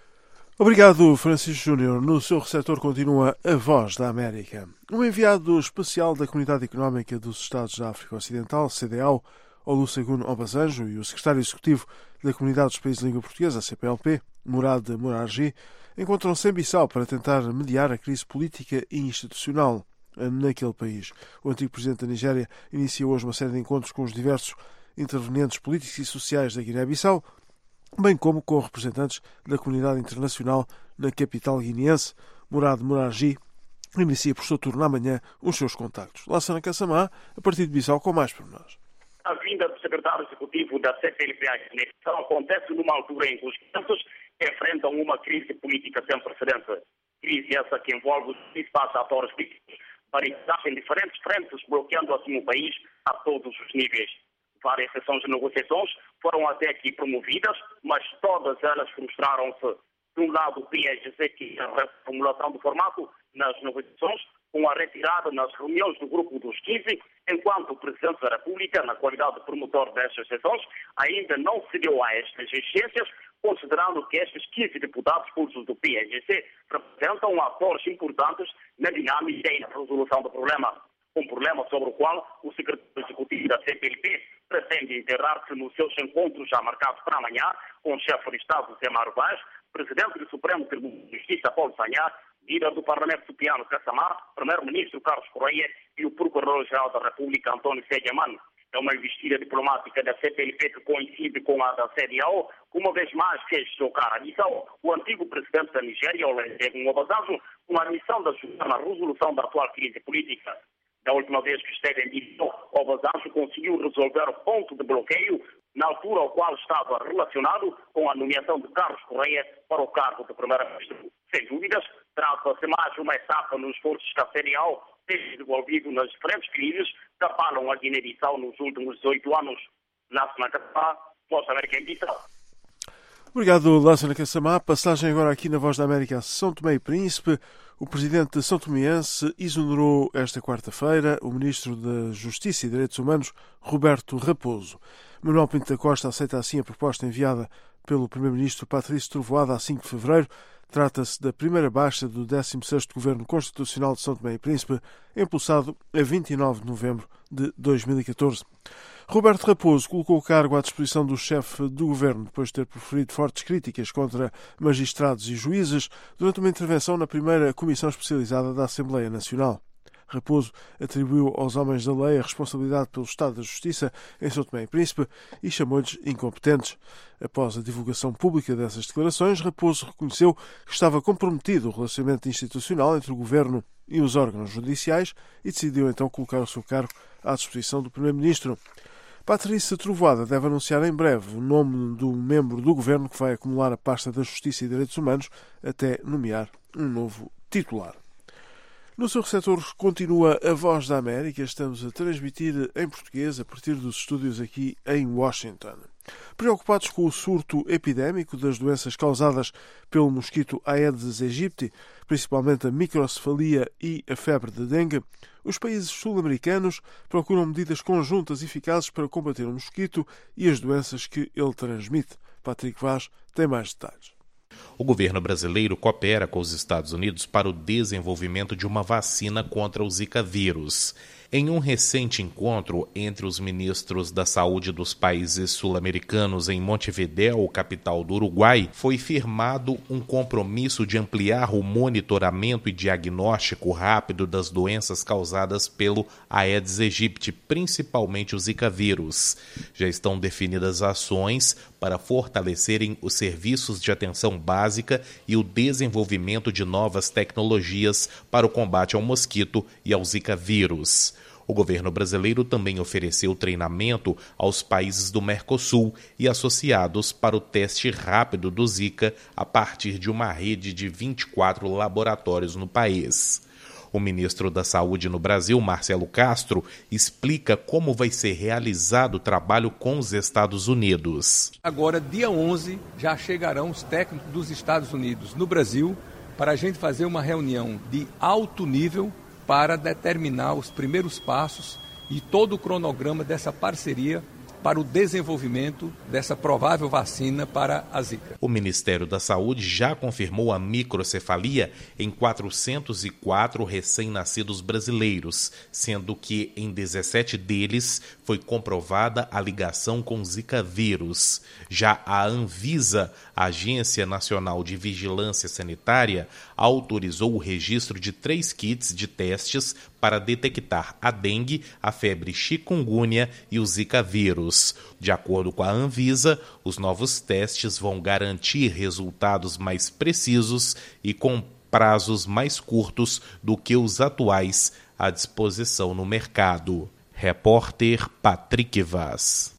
Speaker 1: Obrigado, Francisco Júnior. No seu receptor continua a Voz da América. Um enviado especial da Comunidade Económica dos Estados da África Ocidental, CEDEAO, Olusegun Obasanjo, e o secretário executivo da Comunidade dos Países de Língua Portuguesa, CPLP, Murad Morarji, encontram-se em Bissau para tentar mediar a crise política e institucional naquele país. O antigo presidente da Nigéria inicia hoje uma série de encontros com os diversos intervenientes políticos e sociais da Guiné-Bissau, bem como com representantes da comunidade internacional na capital guineense. Murad Morarji inicia por seu turno amanhã os seus contactos. Lassana Kassamá, a partir de Bissau, com mais pormenores.
Speaker 25: A vinda do secretário executivo da CPLP à Guiné-Bissau acontece numa altura em que os guineenses enfrentam uma crise política sem precedentes. Crise essa que envolve os principais atores políticos, barricados em diferentes frentes, bloqueando assim o país a todos os níveis. Várias sessões de negociações foram até aqui promovidas, mas todas elas frustraram-se. De um lado, o PSGC, que a reformulação do formato nas negociações, com a retirada nas reuniões do grupo dos 15, enquanto o Presidente da República, na qualidade de promotor destas sessões, ainda não cedeu a estas exigências, considerando que estes 15 deputados expulsos do PSGC representam atores importantes na dinâmica e na resolução do problema. Um problema sobre o qual o secretário executivo da CPLP pretende enterrar-se nos seus encontros já marcados para amanhã com o chefe de Estado, Zé Mário Vaz, presidente do Supremo Tribunal de Justiça, Paulo Sanhar, líder do Parlamento Supiano, Kassamá, primeiro-ministro Carlos Correia e o procurador-geral da República, António Sejaman. É uma investida diplomática da CPLP que coincide com a da CEDEAO, que uma vez mais fez chocar a Bissau o antigo presidente da Nigéria, Olusegun Obasanjo, com a missão de ajudar na resolução da atual crise política. Da última vez que esteve em Bissau, Obasanjo conseguiu resolver o ponto de bloqueio, na altura ao qual estava relacionado com a nomeação de Carlos Correia para o cargo de primeiro-ministro. Sem dúvidas, trata-se mais uma etapa nos esforços que a CEDEAO tem desenvolvido nas diferentes crises que abalam a Guiné-Bissau nos últimos 18 anos. Lassana Kassamá, Voz da América em Bissau.
Speaker 1: Obrigado, Lassana Kassamá. Passagem agora aqui na Voz da América a São Tomé e Príncipe. O presidente são tomense exonerou esta quarta-feira o ministro da Justiça e Direitos Humanos, Roberto Raposo. Manuel Pinto da Costa aceita assim a proposta enviada pelo primeiro-ministro Patrício Trovoada a 5 de fevereiro. Trata-se da primeira baixa do 16º Governo Constitucional de São Tomé e Príncipe, impulsado a 29 de novembro de 2014. Roberto Raposo colocou o cargo à disposição do chefe do governo depois de ter proferido fortes críticas contra magistrados e juízes durante uma intervenção na primeira comissão especializada da Assembleia Nacional. Raposo atribuiu aos homens da lei a responsabilidade pelo Estado da Justiça em São Tomé e Príncipe e chamou-lhes incompetentes. Após a divulgação pública dessas declarações, Raposo reconheceu que estava comprometido o relacionamento institucional entre o governo e os órgãos judiciais e decidiu então colocar o seu cargo à disposição do primeiro-ministro. Patrícia Trovoada deve anunciar em breve o nome do membro do governo que vai acumular a pasta da Justiça e Direitos Humanos até nomear um novo titular. No seu receptor continua a Voz da América. Estamos a transmitir em português a partir dos estúdios aqui em Washington. Preocupados com o surto epidémico das doenças causadas pelo mosquito Aedes aegypti, principalmente a microcefalia e a febre de dengue, os países sul-americanos procuram medidas conjuntas eficazes para combater o mosquito e as doenças que ele transmite. Patrick Vaz tem mais detalhes.
Speaker 4: O governo brasileiro coopera com os Estados Unidos para o desenvolvimento de uma vacina contra o Zika vírus. Em um recente encontro entre os ministros da saúde dos países sul-americanos em Montevidéu, capital do Uruguai, foi firmado um compromisso de ampliar o monitoramento e diagnóstico rápido das doenças causadas pelo Aedes aegypti, principalmente o Zika vírus. Já estão definidas ações para fortalecerem os serviços de atenção básica e o desenvolvimento de novas tecnologias para o combate ao mosquito e ao Zika vírus. O governo brasileiro também ofereceu treinamento aos países do Mercosul e associados para o teste rápido do Zika a partir de uma rede de 24 laboratórios no país. O ministro da Saúde no Brasil, Marcelo Castro, explica como vai ser realizado o trabalho com os Estados Unidos.
Speaker 10: Agora, dia 11, já chegarão os técnicos dos Estados Unidos no Brasil para a gente fazer uma reunião de alto nível para determinar os primeiros passos e todo o cronograma dessa parceria para o desenvolvimento dessa provável vacina para a Zika.
Speaker 4: O Ministério da Saúde já confirmou a microcefalia em 404 recém-nascidos brasileiros, sendo que em 17 deles foi comprovada a ligação com Zika vírus. Já a Anvisa, a Agência Nacional de Vigilância Sanitária, autorizou o registro de 3 kits de testes para detectar a dengue, a febre chikungunya e o Zika vírus. De acordo com a Anvisa, os novos testes vão garantir resultados mais precisos e com prazos mais curtos do que os atuais à disposição no mercado. Repórter Patrick Vaz.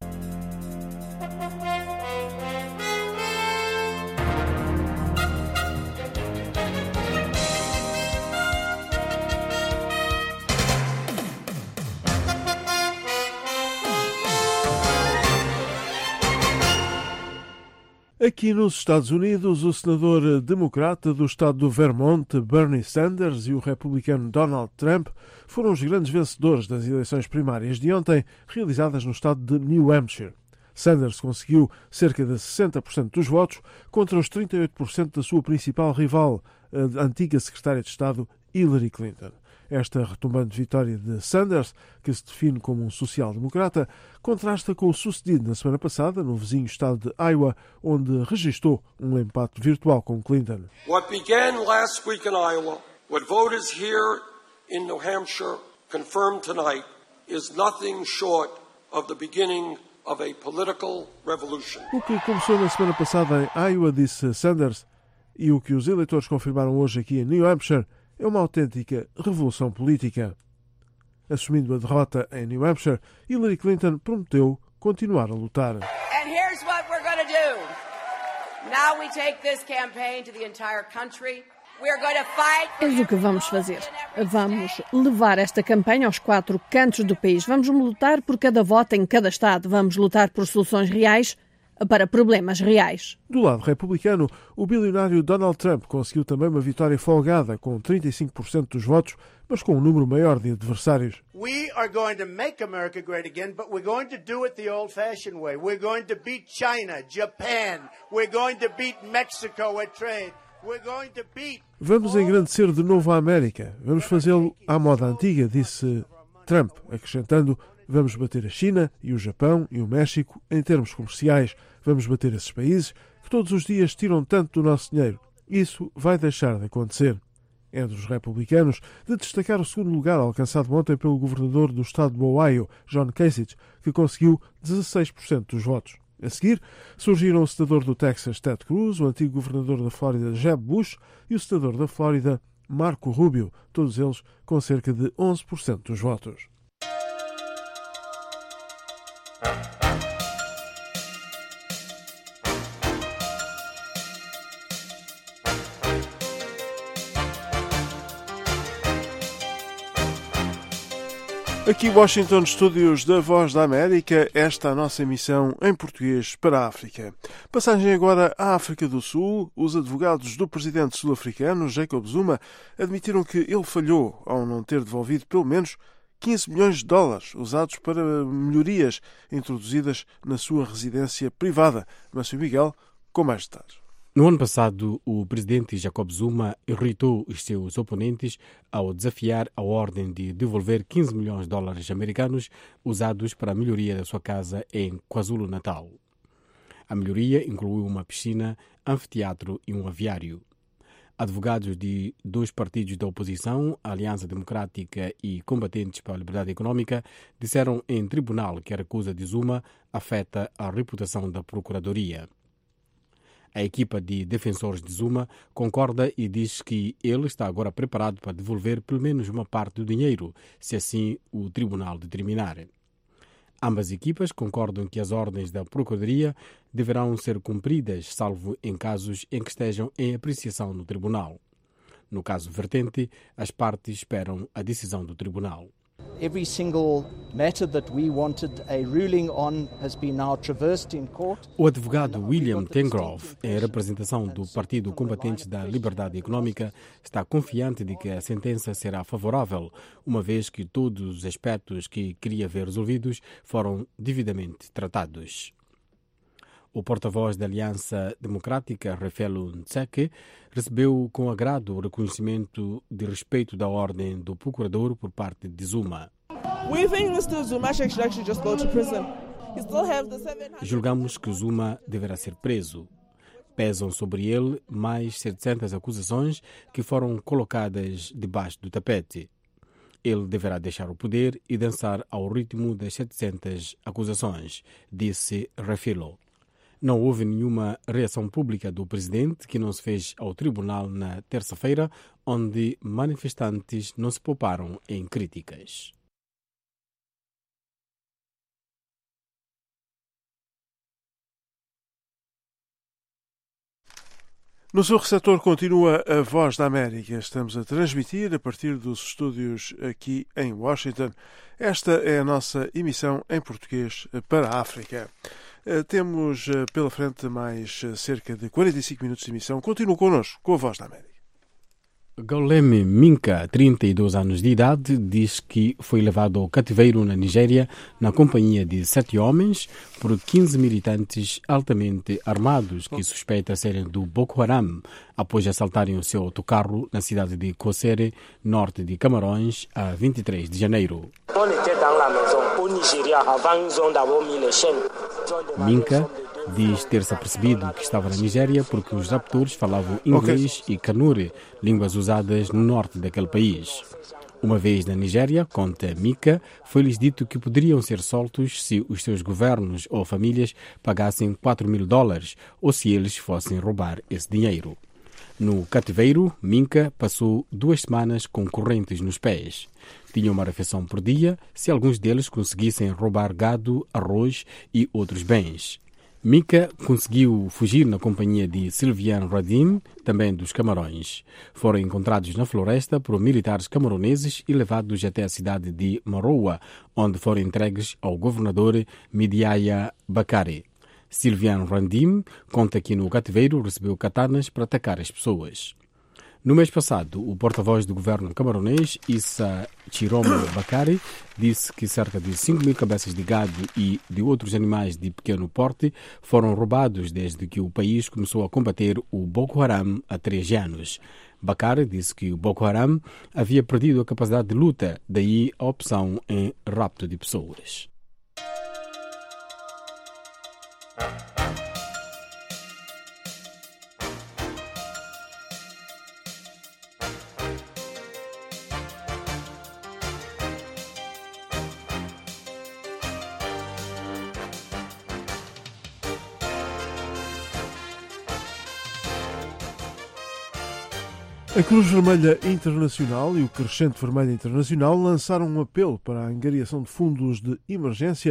Speaker 1: Aqui nos Estados Unidos, o senador democrata do estado do Vermont, Bernie Sanders, e o republicano Donald Trump foram os grandes vencedores das eleições primárias de ontem, realizadas no estado de New Hampshire. Sanders conseguiu cerca de 60% dos votos contra os 38% da sua principal rival, a antiga secretária de Estado Hillary Clinton. Esta retumbante vitória de Sanders, que se define como um social-democrata, contrasta com o sucedido na semana passada no vizinho estado de Iowa, onde registrou um empate virtual com Clinton.
Speaker 11: What began last week in Iowa, what voters here in New Hampshire confirmed tonight, is nothing short of the beginning of a political revolution.
Speaker 1: O que começou na semana passada em Iowa, disse Sanders, e o que os eleitores confirmaram hoje aqui em New Hampshire, é uma autêntica revolução política. Assumindo a derrota em New Hampshire, Hillary Clinton prometeu continuar a lutar.
Speaker 12: And here's what we're going to do. Now we take this campaign to the entire country. We're going to fight.
Speaker 14: Eis o que vamos fazer. Vamos levar esta campanha aos 4 cantos do país. Vamos lutar por cada voto em cada estado. Vamos lutar por soluções reais para problemas reais.
Speaker 1: Do lado republicano, o bilionário Donald Trump conseguiu também uma vitória folgada, com 35% dos votos, mas com um número maior de adversários.
Speaker 26: We are going to make America great again, but we're going to do it the old-fashioned way. We're going to beat China, Japan. We're going to beat Mexico at trade. We're going to beat...
Speaker 1: Vamos engrandecer de novo a América. Vamos fazê-lo à moda antiga, disse Trump, acrescentando: vamos bater a China e o Japão e o México em termos comerciais. Vamos bater esses países que todos os dias tiram tanto do nosso dinheiro. Isso vai deixar de acontecer. Entre os republicanos, de destacar o segundo lugar alcançado ontem pelo governador do estado do Ohio, John Kasich, que conseguiu 16% dos votos. A seguir, surgiram o senador do Texas, Ted Cruz, o antigo governador da Flórida, Jeb Bush, e o senador da Flórida, Marco Rubio, todos eles com cerca de 11% dos votos. Aqui Washington, estúdios da Voz da América, esta é a nossa emissão em português para a África. Passagem agora à África do Sul. Os advogados do presidente sul-africano, Jacob Zuma, admitiram que ele falhou ao não ter devolvido pelo menos 15 milhões de dólares usados para melhorias introduzidas na sua residência privada. Márcio Miguel, com mais detalhes.
Speaker 13: No ano passado, o presidente Jacob Zuma irritou os seus oponentes ao desafiar a ordem de devolver 15 milhões de dólares americanos usados para a melhoria da sua casa em KwaZulu-Natal. A melhoria incluiu uma piscina, anfiteatro e um aviário. Advogados de dois partidos da oposição, a Aliança Democrática e Combatentes para a Liberdade Econômica, disseram em tribunal que a recusa de Zuma afeta a reputação da Procuradoria. A equipa de defensores de Zuma concorda e diz que ele está agora preparado para devolver pelo menos uma parte do dinheiro, se assim o tribunal determinar. Ambas equipas concordam que as ordens da Procuradoria deverão ser cumpridas, salvo em casos em que estejam em apreciação no tribunal. No caso vertente, as partes esperam a decisão do tribunal.
Speaker 15: Every single matter that we wanted a ruling on has been now traversed in court.
Speaker 13: O advogado William Tengrove, em representação do Partido Combatente da Liberdade Econômica, está confiante de que a sentença será favorável, uma vez que todos os aspectos que queria ver resolvidos foram devidamente tratados. O porta-voz da Aliança Democrática, Refelo Ntseke, recebeu com agrado o reconhecimento de respeito da ordem do procurador por parte de Zuma. Julgamos que Zuma deverá ser preso. Pesam sobre ele mais 700 acusações que foram colocadas debaixo do tapete. Ele deverá deixar o poder e dançar ao ritmo das 700 acusações, disse Refelo. Não houve nenhuma reação pública do presidente, que não se fez ao tribunal na terça-feira, onde manifestantes não se pouparam em críticas.
Speaker 1: No seu receptor continua a Voz da América. Estamos a transmitir a partir dos estúdios aqui em Washington. Esta é a nossa emissão em português para a África. Temos pela frente mais cerca de 45 minutos de emissão. Continue connosco com a Voz da América.
Speaker 13: Gauleme Minka, 32 anos de idade, diz que foi levado ao cativeiro na Nigéria na companhia de 7 homens por 15 militantes altamente armados que suspeita serem do Boko Haram após assaltarem o seu autocarro na cidade de Kosere, norte de Camarões, a 23 de janeiro. Minka diz ter-se apercebido que estava na Nigéria porque os raptores falavam inglês e kanuri, línguas usadas no norte daquele país. Uma vez na Nigéria, conta Mika, foi-lhes dito que poderiam ser soltos se os seus governos ou famílias pagassem $4.000 ou se eles fossem roubar esse dinheiro. No cativeiro, Minka passou 2 semanas com correntes nos pés. Tinha uma refeição por dia se alguns deles conseguissem roubar gado, arroz e outros bens. Mika conseguiu fugir na companhia de Sylviane Radim, também dos Camarões. Foram encontrados na floresta por militares camaroneses e levados até a cidade de Maroua, onde foram entregues ao governador Midiaya Bakari. Sylviane Radim conta que no cativeiro recebeu katanas para atacar as pessoas. No mês passado, o porta-voz do governo camaronês, Issa Chiroma Bakari, disse que cerca de 5.000 cabeças de gado e de outros animais de pequeno porte foram roubados desde que o país começou a combater o Boko Haram há 3 anos. Bakari disse que o Boko Haram havia perdido a capacidade de luta, daí a opção em rapto de pessoas.
Speaker 1: A Cruz Vermelha Internacional e o Crescente Vermelho Internacional lançaram um apelo para a angariação de fundos de emergência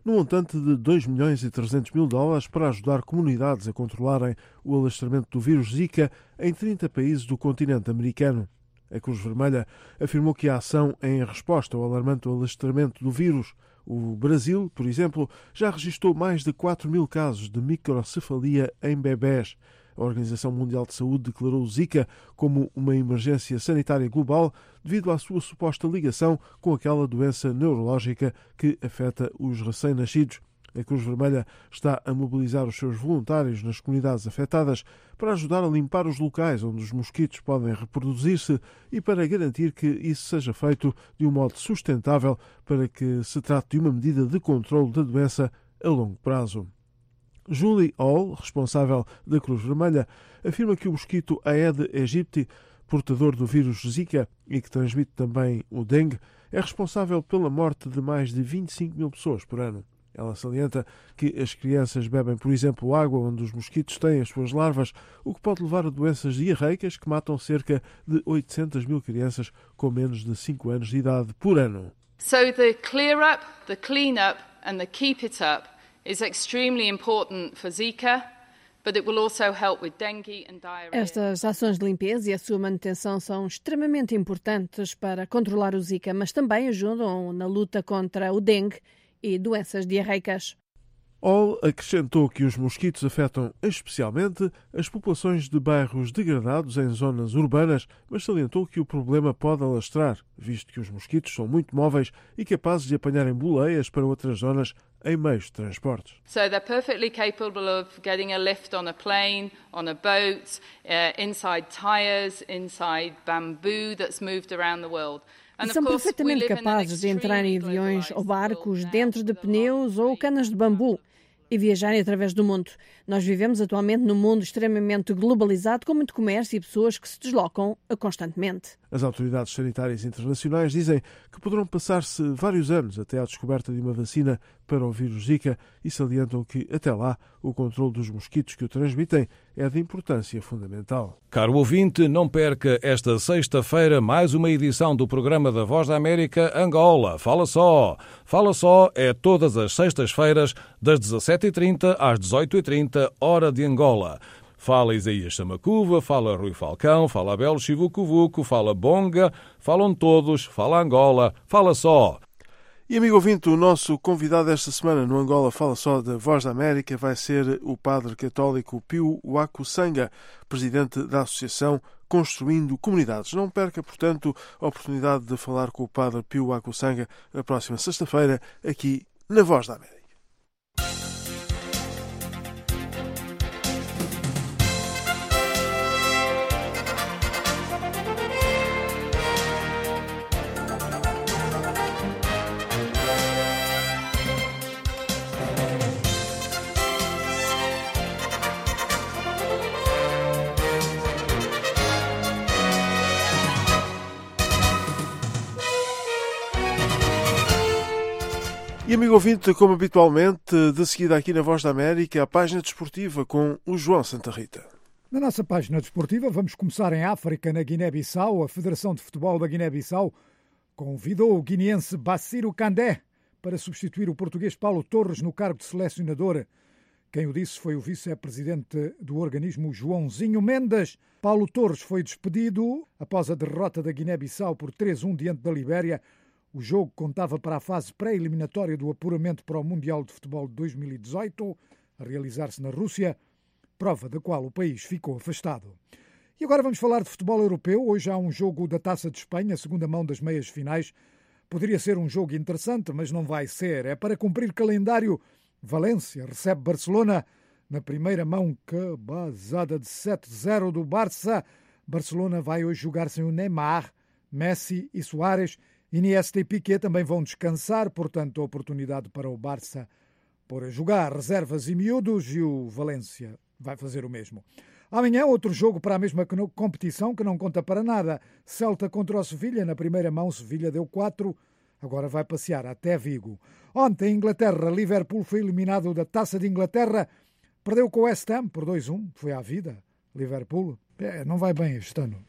Speaker 1: no montante de 2.300.000 dólares para ajudar comunidades a controlarem o alastramento do vírus Zika em 30 países do continente americano. A Cruz Vermelha afirmou que a ação é em resposta ao alarmante alastramento do vírus. O Brasil, por exemplo, já registrou mais de 4.000 casos de microcefalia em bebés. A Organização Mundial de Saúde declarou o Zika como uma emergência sanitária global devido à sua suposta ligação com aquela doença neurológica que afeta os recém-nascidos. A Cruz Vermelha está a mobilizar os seus voluntários nas comunidades afetadas para ajudar a limpar os locais onde os mosquitos podem reproduzir-se e para garantir que isso seja feito de um modo sustentável para que se trate de uma medida de controle da doença a longo prazo. Julie Hall, responsável da Cruz Vermelha, afirma que o mosquito Aedes aegypti, portador do vírus Zika e que transmite também o dengue, é responsável pela morte de mais de 25.000 pessoas por ano. Ela salienta que as crianças bebem, por exemplo, água onde os mosquitos têm as suas larvas, o que pode levar a doenças diarreicas que matam cerca de 800.000 crianças com menos de 5 anos de idade por ano.
Speaker 2: So the clear up, the clean up and the keep it up is extremely important for Zika, but it will also help with dengue and diarrhea.
Speaker 14: Estas ações de limpeza e a sua manutenção são extremamente importantes para controlar o Zika, mas também ajudam na luta contra o dengue e doenças diarreicas.
Speaker 1: Hall acrescentou que os mosquitos afetam especialmente as populações de bairros degradados em zonas urbanas, mas salientou que o problema pode alastrar, visto que os mosquitos são muito móveis e capazes de apanharem boleias para outras zonas em meios de transportes.
Speaker 2: So they're perfectly capable of getting a lift on a plane, on a boat, inside tyres, inside bamboo that's moved around the world.
Speaker 14: E são perfeitamente capazes de entrar em aviões ou barcos dentro de pneus ou canas de bambu e viajarem através do mundo. Nós vivemos atualmente num mundo extremamente globalizado, com muito comércio e pessoas que se deslocam constantemente.
Speaker 1: As autoridades sanitárias internacionais dizem que poderão passar-se vários anos até à descoberta de uma vacina para o vírus Zika e salientam que, até lá, o controle dos mosquitos que o transmitem é de importância fundamental.
Speaker 16: Caro ouvinte, não perca esta sexta-feira mais uma edição do programa da Voz da América Angola. Fala só! Fala só é todas as sextas-feiras, das 17h30 às 18h30, hora de Angola. Fala Isaías Samacuva, fala Rui Falcão, fala Abel Chivucuvuco, fala Bonga, falam todos, fala Angola, fala só.
Speaker 1: E amigo ouvinte, o nosso convidado esta semana no Angola Fala Só da Voz da América vai ser o padre católico Pio Wakusanga, presidente da Associação Construindo Comunidades. Não perca, portanto, a oportunidade de falar com o padre Pio Wakusanga na próxima sexta-feira aqui na Voz da América. E amigo ouvinte, como habitualmente, de seguida aqui na Voz da América, a página desportiva com o João Santa Rita.
Speaker 17: Na nossa página desportiva vamos começar em África, na Guiné-Bissau. A Federação de Futebol da Guiné-Bissau convidou o guineense Bassirou Kandé para substituir o português Paulo Torres no cargo de selecionador. Quem o disse foi o vice-presidente do organismo Joãozinho Mendes. Paulo Torres foi despedido após a derrota da Guiné-Bissau por 3-1 diante da Libéria. O jogo contava para a fase pré-eliminatória do apuramento para o Mundial de Futebol de 2018, a realizar-se na Rússia, prova da qual o país ficou afastado. E agora vamos falar de futebol europeu. Hoje há um jogo da Taça de Espanha, segunda mão das meias finais. Poderia ser um jogo interessante, mas não vai ser. É para cumprir calendário. Valência recebe Barcelona na primeira mão, cabazada de 7-0 do Barça. Barcelona vai hoje jogar sem o Neymar, Messi e Suárez. Iniesta e Piqué também vão descansar, portanto, a oportunidade para o Barça pôr a jogar reservas e miúdos, e o Valência vai fazer o mesmo. Amanhã, outro jogo para a mesma competição que não conta para nada. Celta contra o Sevilha. Na primeira mão, Sevilha deu 4, agora vai passear até Vigo. Ontem, em Inglaterra, Liverpool foi eliminado da Taça de Inglaterra. Perdeu com o West Ham por 2-1, foi à vida. Liverpool não vai bem este ano.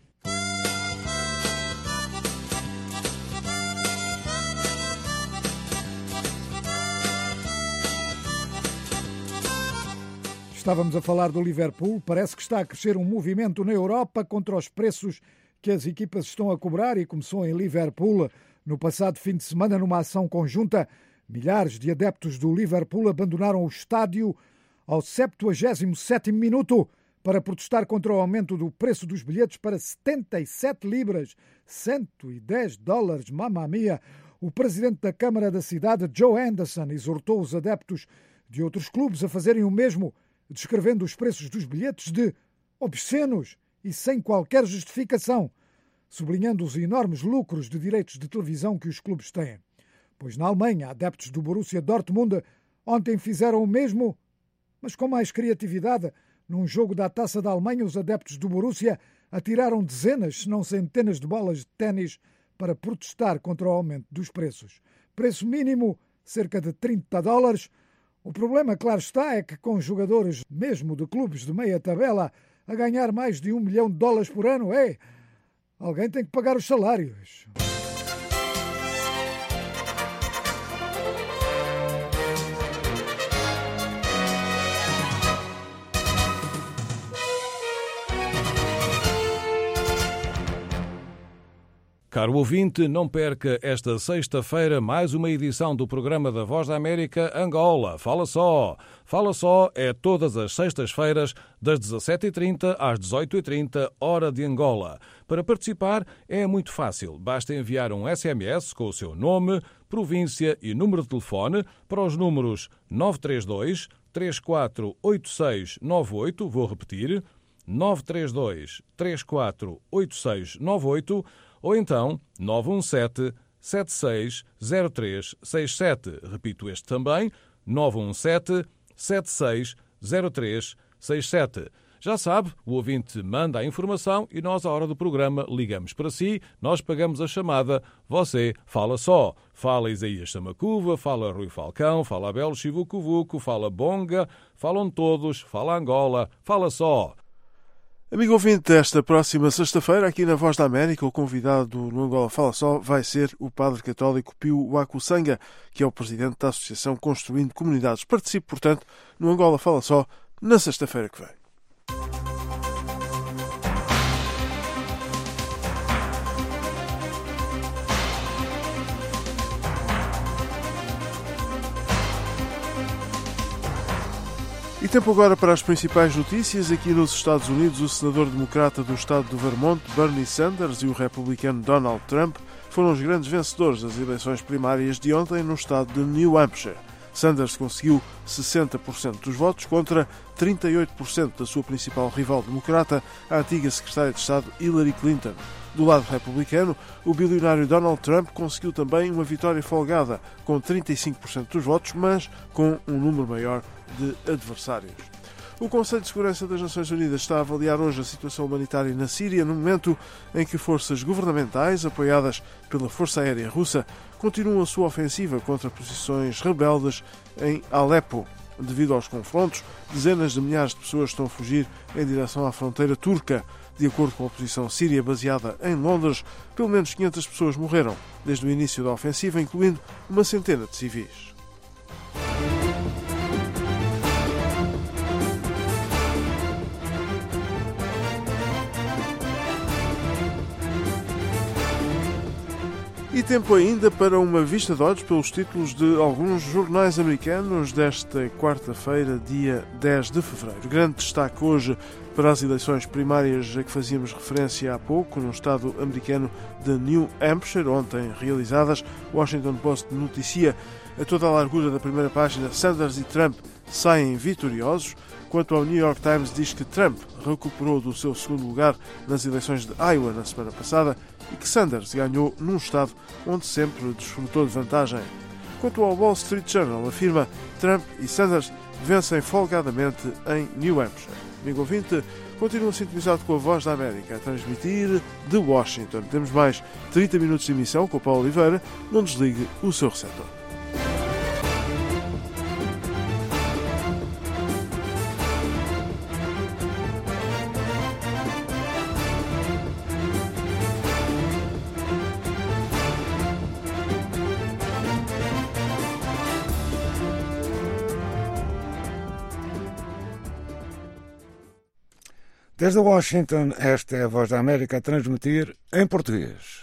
Speaker 17: Estávamos a falar do Liverpool. Parece que está a crescer um movimento na Europa contra os preços que as equipas estão a cobrar e começou em Liverpool. No passado fim de semana, numa ação conjunta, milhares de adeptos do Liverpool abandonaram o estádio ao 77º minuto para protestar contra o aumento do preço dos bilhetes para 77 libras, $110, mamma mia. O presidente da Câmara da cidade, Joe Anderson, exortou os adeptos de outros clubes a fazerem o mesmo, descrevendo os preços dos bilhetes de obscenos e sem qualquer justificação, sublinhando os enormes lucros de direitos de televisão que os clubes têm. Pois na Alemanha, adeptos do Borussia Dortmund ontem fizeram o mesmo, mas com mais criatividade. Num jogo da Taça da Alemanha, os adeptos do Borussia atiraram dezenas, se não centenas de bolas de ténis para protestar contra o aumento dos preços. Preço mínimo, cerca de $30. O problema, claro está, é que com jogadores mesmo de clubes de meia tabela a ganhar mais de $1 milhão por ano, alguém tem que pagar os salários.
Speaker 16: Caro ouvinte, não perca esta sexta-feira mais uma edição do programa da Voz da América Angola. Fala só! Fala só é todas as sextas-feiras, das 17h30 às 18h30, hora de Angola. Para participar é muito fácil. Basta enviar um SMS com o seu nome, província e número de telefone para os números 932 348698, vou repetir, 932 348698, ou então 917-760367. Repito este também, 917-760367. Já sabe, o ouvinte manda a informação e nós, à hora do programa, ligamos para si, nós pagamos a chamada, você fala só. Fala Isaías Samacuva, fala Rui Falcão, fala Abel Chivucuvuco, fala Bonga, falam todos, fala Angola, fala só.
Speaker 1: Amigo ouvinte, esta próxima sexta-feira, aqui na Voz da América, o convidado no Angola Fala Só vai ser o padre católico Pio Wakusanga, que é o presidente da Associação Construindo Comunidades. Participe, portanto, no Angola Fala Só, na sexta-feira que vem. E tempo agora para as principais notícias. Aqui nos Estados Unidos, o senador democrata do estado do Vermont, Bernie Sanders, e o republicano Donald Trump foram os grandes vencedores das eleições primárias de ontem no estado de New Hampshire. Sanders conseguiu 60% dos votos contra 38% da sua principal rival democrata, a antiga secretária de Estado Hillary Clinton. Do lado republicano, o bilionário Donald Trump conseguiu também uma vitória folgada, com 35% dos votos, mas com um número maior de adversários. O Conselho de Segurança das Nações Unidas está a avaliar hoje a situação humanitária na Síria, no momento em que forças governamentais, apoiadas pela Força Aérea Russa, continuam a sua ofensiva contra posições rebeldes em Alepo. Devido aos confrontos, dezenas de milhares de pessoas estão a fugir em direção à fronteira turca. De acordo com a oposição síria baseada em Londres, pelo menos 500 pessoas morreram desde o início da ofensiva, incluindo uma centena de civis. E tempo ainda para uma vista de olhos pelos títulos de alguns jornais americanos desta quarta-feira, dia 10 de fevereiro. Grande destaque hoje para as eleições primárias a que fazíamos referência há pouco, no estado americano de New Hampshire, ontem realizadas. O Washington Post noticia a toda a largura da primeira página: Sanders e Trump saem vitoriosos. Quanto ao New York Times, diz que Trump recuperou do seu segundo lugar nas eleições de Iowa na semana passada e que Sanders ganhou num estado onde sempre desfrutou de vantagem. Quanto ao Wall Street Journal, afirma Trump e Sanders vencem folgadamente em New Hampshire. Amigo ouvinte, continua sintonizado com a Voz da América, a transmitir de Washington. Temos mais 30 minutos de emissão com o Paulo Oliveira. Não desligue o seu receptor.
Speaker 17: Desde Washington, esta é a Voz da América a transmitir em português.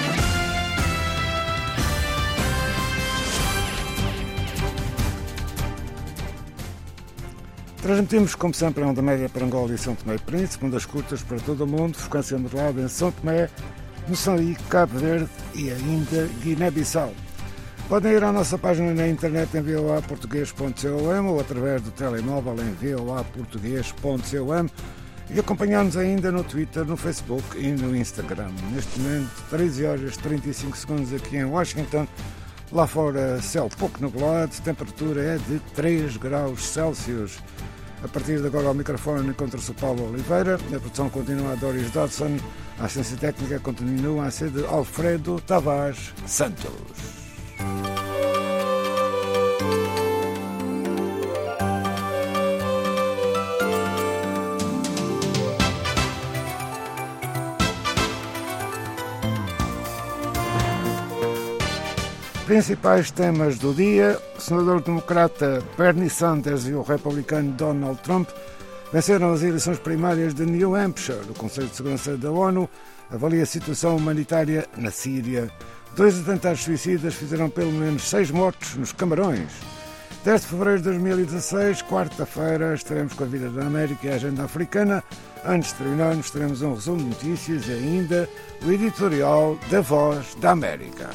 Speaker 17: Transmitimos, como sempre, em onda média para Angola e São Tomé e Príncipe, ondas curtas para todo o mundo, frequência modulada em São Tomé, Moçambique, Cabo Verde e ainda Guiné-Bissau. Podem ir à nossa página na internet em voaportugues.com ou através do telemóvel em voaportugues.com e acompanhar-nos ainda no Twitter, no Facebook e no Instagram. Neste momento, 13 horas e 35 segundos aqui em Washington. Lá fora, céu pouco nublado, temperatura é de 3 graus Celsius. A partir de agora, ao microfone encontra-se o Paulo Oliveira. A produção continua a Doris Dodson. A assistência técnica continua a ser de Alfredo Tavares Santos. Principais temas do dia: o senador democrata Bernie Sanders e o republicano Donald Trump venceram as eleições primárias de New Hampshire. O Conselho de Segurança da ONU avalia a situação humanitária na Síria. 2 atentados suicidas fizeram pelo menos 6 mortos nos Camarões. 10 de fevereiro de 2016, quarta-feira, estaremos com a Vida da América e a Agenda Africana. Antes de terminarmos, teremos um resumo de notícias e ainda o editorial da Voz da América.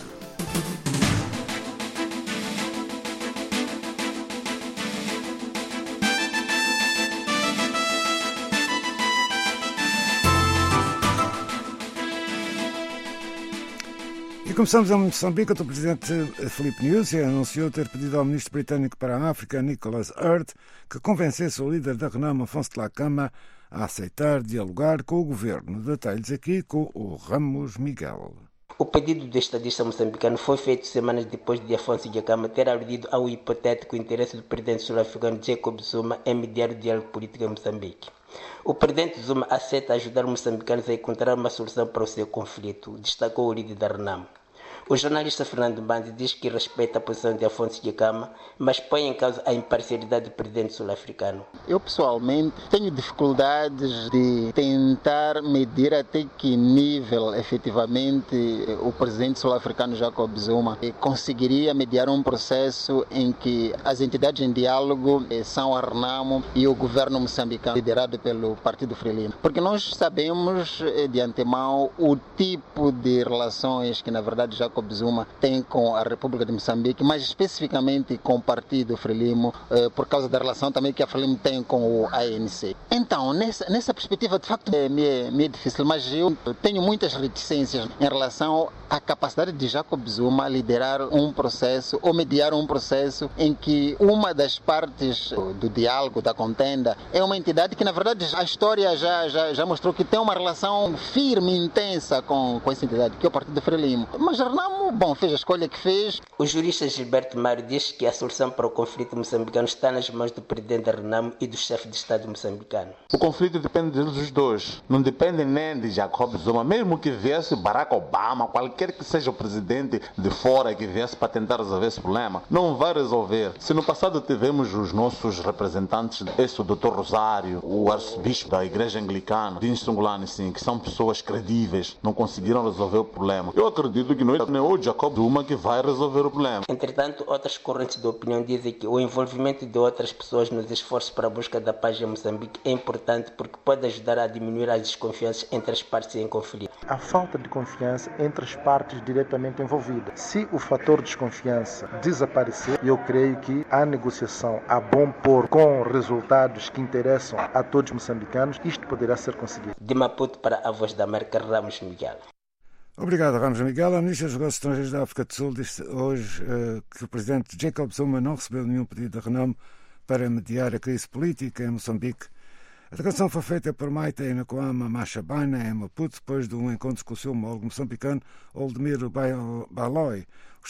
Speaker 17: Começamos em Moçambique. O presidente Filipe Nyusi anunciou ter pedido ao ministro britânico para a África, Nicholas Hurd, que convencesse o líder da Renamo, Afonso Dhlakama, a aceitar dialogar com o governo. Detalhes aqui com o Ramos Miguel.
Speaker 20: O pedido do estadista moçambicano foi feito semanas depois de Afonso Dhlakama ter aludido ao hipotético interesse do presidente sul-africano Jacob Zuma em mediar o diálogo político em Moçambique. O presidente Zuma aceita ajudar os moçambicanos a encontrar uma solução para o seu conflito, destacou o líder da Renamo. O jornalista Fernando Bandi diz que respeita a posição de Afonso Dhlakama, mas põe em causa a imparcialidade do presidente sul-africano.
Speaker 5: Eu, pessoalmente, tenho dificuldades de tentar medir até que nível, efetivamente, o presidente sul-africano Jacob Zuma conseguiria mediar um processo em que as entidades em diálogo são a Renamo e o governo moçambicano, liderado pelo Partido Frelimo. Porque nós sabemos de antemão o tipo de relações que, na verdade, Jacob Zuma tem com a República de Moçambique, mas especificamente com o Partido Frelimo, por causa da relação também que a Frelimo tem com o ANC. Então, nessa perspectiva, de facto, me é difícil, mas eu tenho muitas reticências em relação à capacidade de Jacob Zuma liderar um processo ou mediar um processo em que uma das partes do diálogo, da contenda, é uma entidade que, na verdade, a história já mostrou que tem uma relação firme e intensa com essa entidade, que é o Partido Frelimo. Mas Renamo, fez a escolha que fez.
Speaker 20: O jurista Gilberto Mário diz que a solução para o conflito moçambicano está nas mãos do presidente da Renamo e do chefe de Estado moçambicano.
Speaker 9: O conflito depende dos dois. Não depende nem de Jacob Zuma. Mesmo que viesse Barack Obama, qualquer que seja o presidente de fora que viesse para tentar resolver esse problema, não vai resolver. Se no passado tivemos os nossos representantes, o Dr. Rosário, o arcebispo da Igreja Anglicana, Dean Sungulani, sim, que são pessoas credíveis, não conseguiram resolver o problema. Eu acredito que não é o Jacob Zuma que vai resolver o problema.
Speaker 20: Entretanto, outras correntes de opinião dizem que o envolvimento de outras pessoas nos esforços para a busca da paz em Moçambique é importante porque pode ajudar a diminuir as desconfianças entre as partes em conflito.
Speaker 23: A falta de confiança entre as partes diretamente envolvidas. Se o fator desconfiança desaparecer, eu creio que a negociação a bom pôr com resultados que interessam a todos os moçambicanos, isto poderá ser conseguido.
Speaker 20: De Maputo para a Voz da América, Ramos Miguel.
Speaker 17: Obrigado, Ramos Miguel. A Ministra dos Negócios Estrangeiros da África do Sul disse hoje que o presidente Jacob Zuma não recebeu nenhum pedido da Renamo para mediar a crise política em Moçambique. A declaração foi feita por Maite Nakoama Machabana em Maputo depois de um encontro com o seu homólogo moçambicano Oldemiro Baloi. A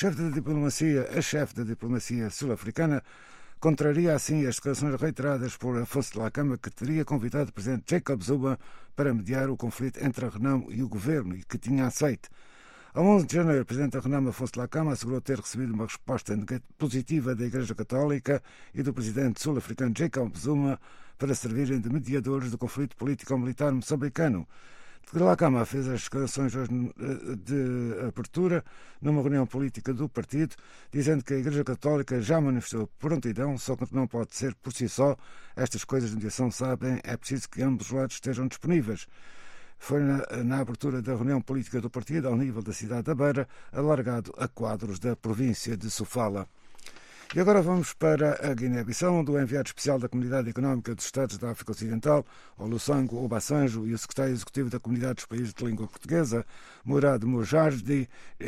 Speaker 17: chefe da diplomacia sul-africana, contraria assim as declarações reiteradas por Afonso Dhlakama, que teria convidado o presidente Jacob Zuma para mediar o conflito entre a Renamo e o governo e que tinha aceito.
Speaker 3: A 11 de janeiro, o presidente Renamo Afonso Dhlakama assegurou ter recebido uma resposta positiva da Igreja Católica e do presidente sul-africano Jacob Zuma para servirem de mediadores do conflito político-militar moçambicano. Dhlakama fez as declarações hoje de abertura numa reunião política do partido, dizendo que a Igreja Católica já manifestou prontidão, só que não pode ser por si só. Estas coisas de mediação sabem, é preciso que ambos os lados estejam disponíveis. Foi na abertura da reunião política do partido, ao nível da cidade da Beira, alargado a quadros da província de Sofala. E agora vamos para a Guiné-Bissau, onde o enviado especial da Comunidade Económica dos Estados da África Ocidental, Olusegun Obasanjo, e o secretário executivo da Comunidade dos Países de Língua Portuguesa, Murad Mojarji,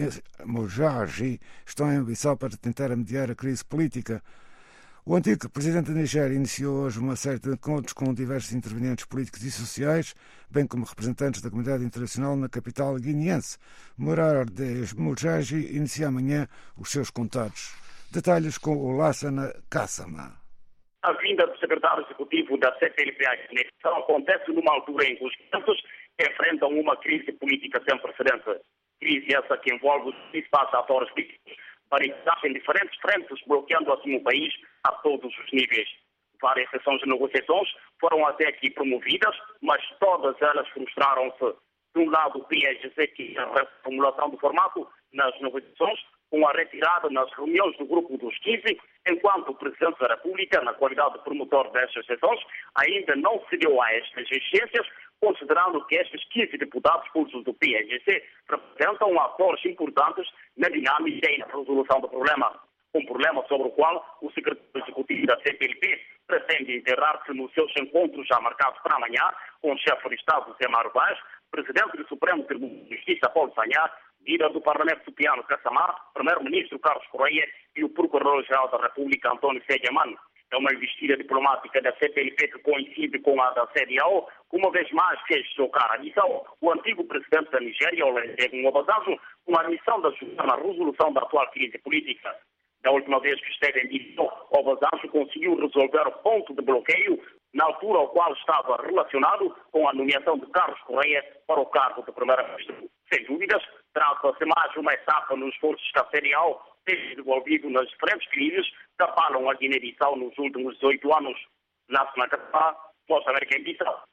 Speaker 3: estão em Bissau para tentar mediar a crise política. O antigo presidente da Nigéria iniciou hoje uma série de encontros com diversos intervenientes políticos e sociais, bem como representantes da comunidade internacional na capital guineense. Murad Mojarji inicia amanhã os seus contatos. Detalhes com o Lassana Kassama.
Speaker 25: A vinda do secretário executivo da CPLP-A acontece numa altura em que os campos enfrentam uma crise política sem precedentes. Crise essa que envolve os principais atores políticos, barricados em diferentes frentes, bloqueando assim o país a todos os níveis. Várias sessões de negociações foram até aqui promovidas, mas todas elas frustraram-se. De um lado, o PAGC que a reformulação do formato nas negociações, com a retirada nas reuniões do grupo dos 15, enquanto o Presidente da República, na qualidade de promotor destas sessões, ainda não cedeu a estas exigências, considerando que estes 15 deputados expulsos do PAGC representam atores importantes na dinâmica e na resolução do problema. Um problema sobre o qual o secretário executivo da CPLP pretende enterrar-se nos seus encontros já marcados para amanhã com o chefe de Estado, Zé Mário Vaz, presidente do Supremo Tribunal de Justiça, Paulo Sanhar, líder do Parlamento Supiano, Kassamá, primeiro-ministro Carlos Correia e o Procurador-Geral da República, António Sejaman. É uma investida diplomática da CPLP que coincide com a da CDAO, que uma vez mais fez chocar a missão. O antigo presidente da Nigéria, Olusegun Obasanjo, com a missão de ajudar na resolução da atual crise política. Da última vez que esteve em missão, Obasanjo conseguiu resolver o ponto de bloqueio, na altura ao qual estava relacionado com a nomeação de Carlos Correia para o cargo de primeiro-ministro. Sem dúvidas, trata-se mais uma etapa nos esforços que a CDAO tem desenvolvido nas diferentes crises que abalam a Guiné-Bissau nos últimos 18 anos. Nasce na Capá, Voz da América em Bissau.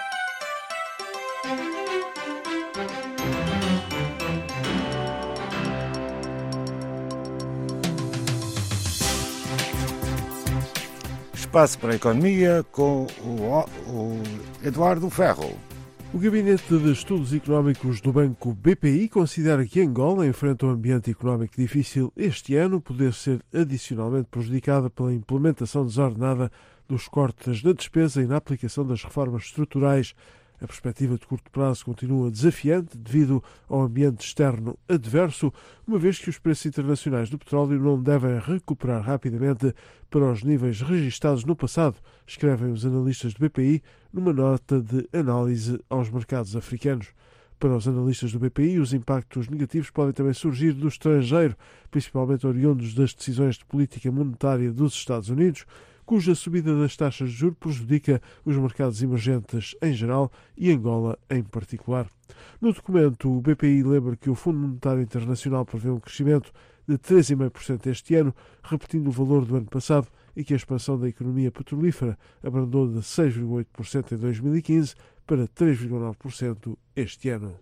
Speaker 3: Espaço para a Economia com o Eduardo Ferro.
Speaker 1: O Gabinete de Estudos Económicos do Banco BPI considera que Angola enfrenta um ambiente económico difícil este ano, poder ser adicionalmente prejudicada pela implementação desordenada dos cortes na despesa e na aplicação das reformas estruturais. A perspectiva de curto prazo continua desafiante devido ao ambiente externo adverso, uma vez que os preços internacionais do petróleo não devem recuperar rapidamente para os níveis registados no passado, escrevem os analistas do BPI numa nota de análise aos mercados africanos. Para os analistas do BPI, os impactos negativos podem também surgir do estrangeiro, principalmente oriundos das decisões de política monetária dos Estados Unidos, cuja subida das taxas de juros prejudica os mercados emergentes em geral e Angola em particular. No documento, o BPI lembra que o Fundo Monetário Internacional prevê um crescimento de 3,5% este ano, repetindo o valor do ano passado, e que a expansão da economia petrolífera abrandou de 6,8% em 2015 para 3,9% este ano.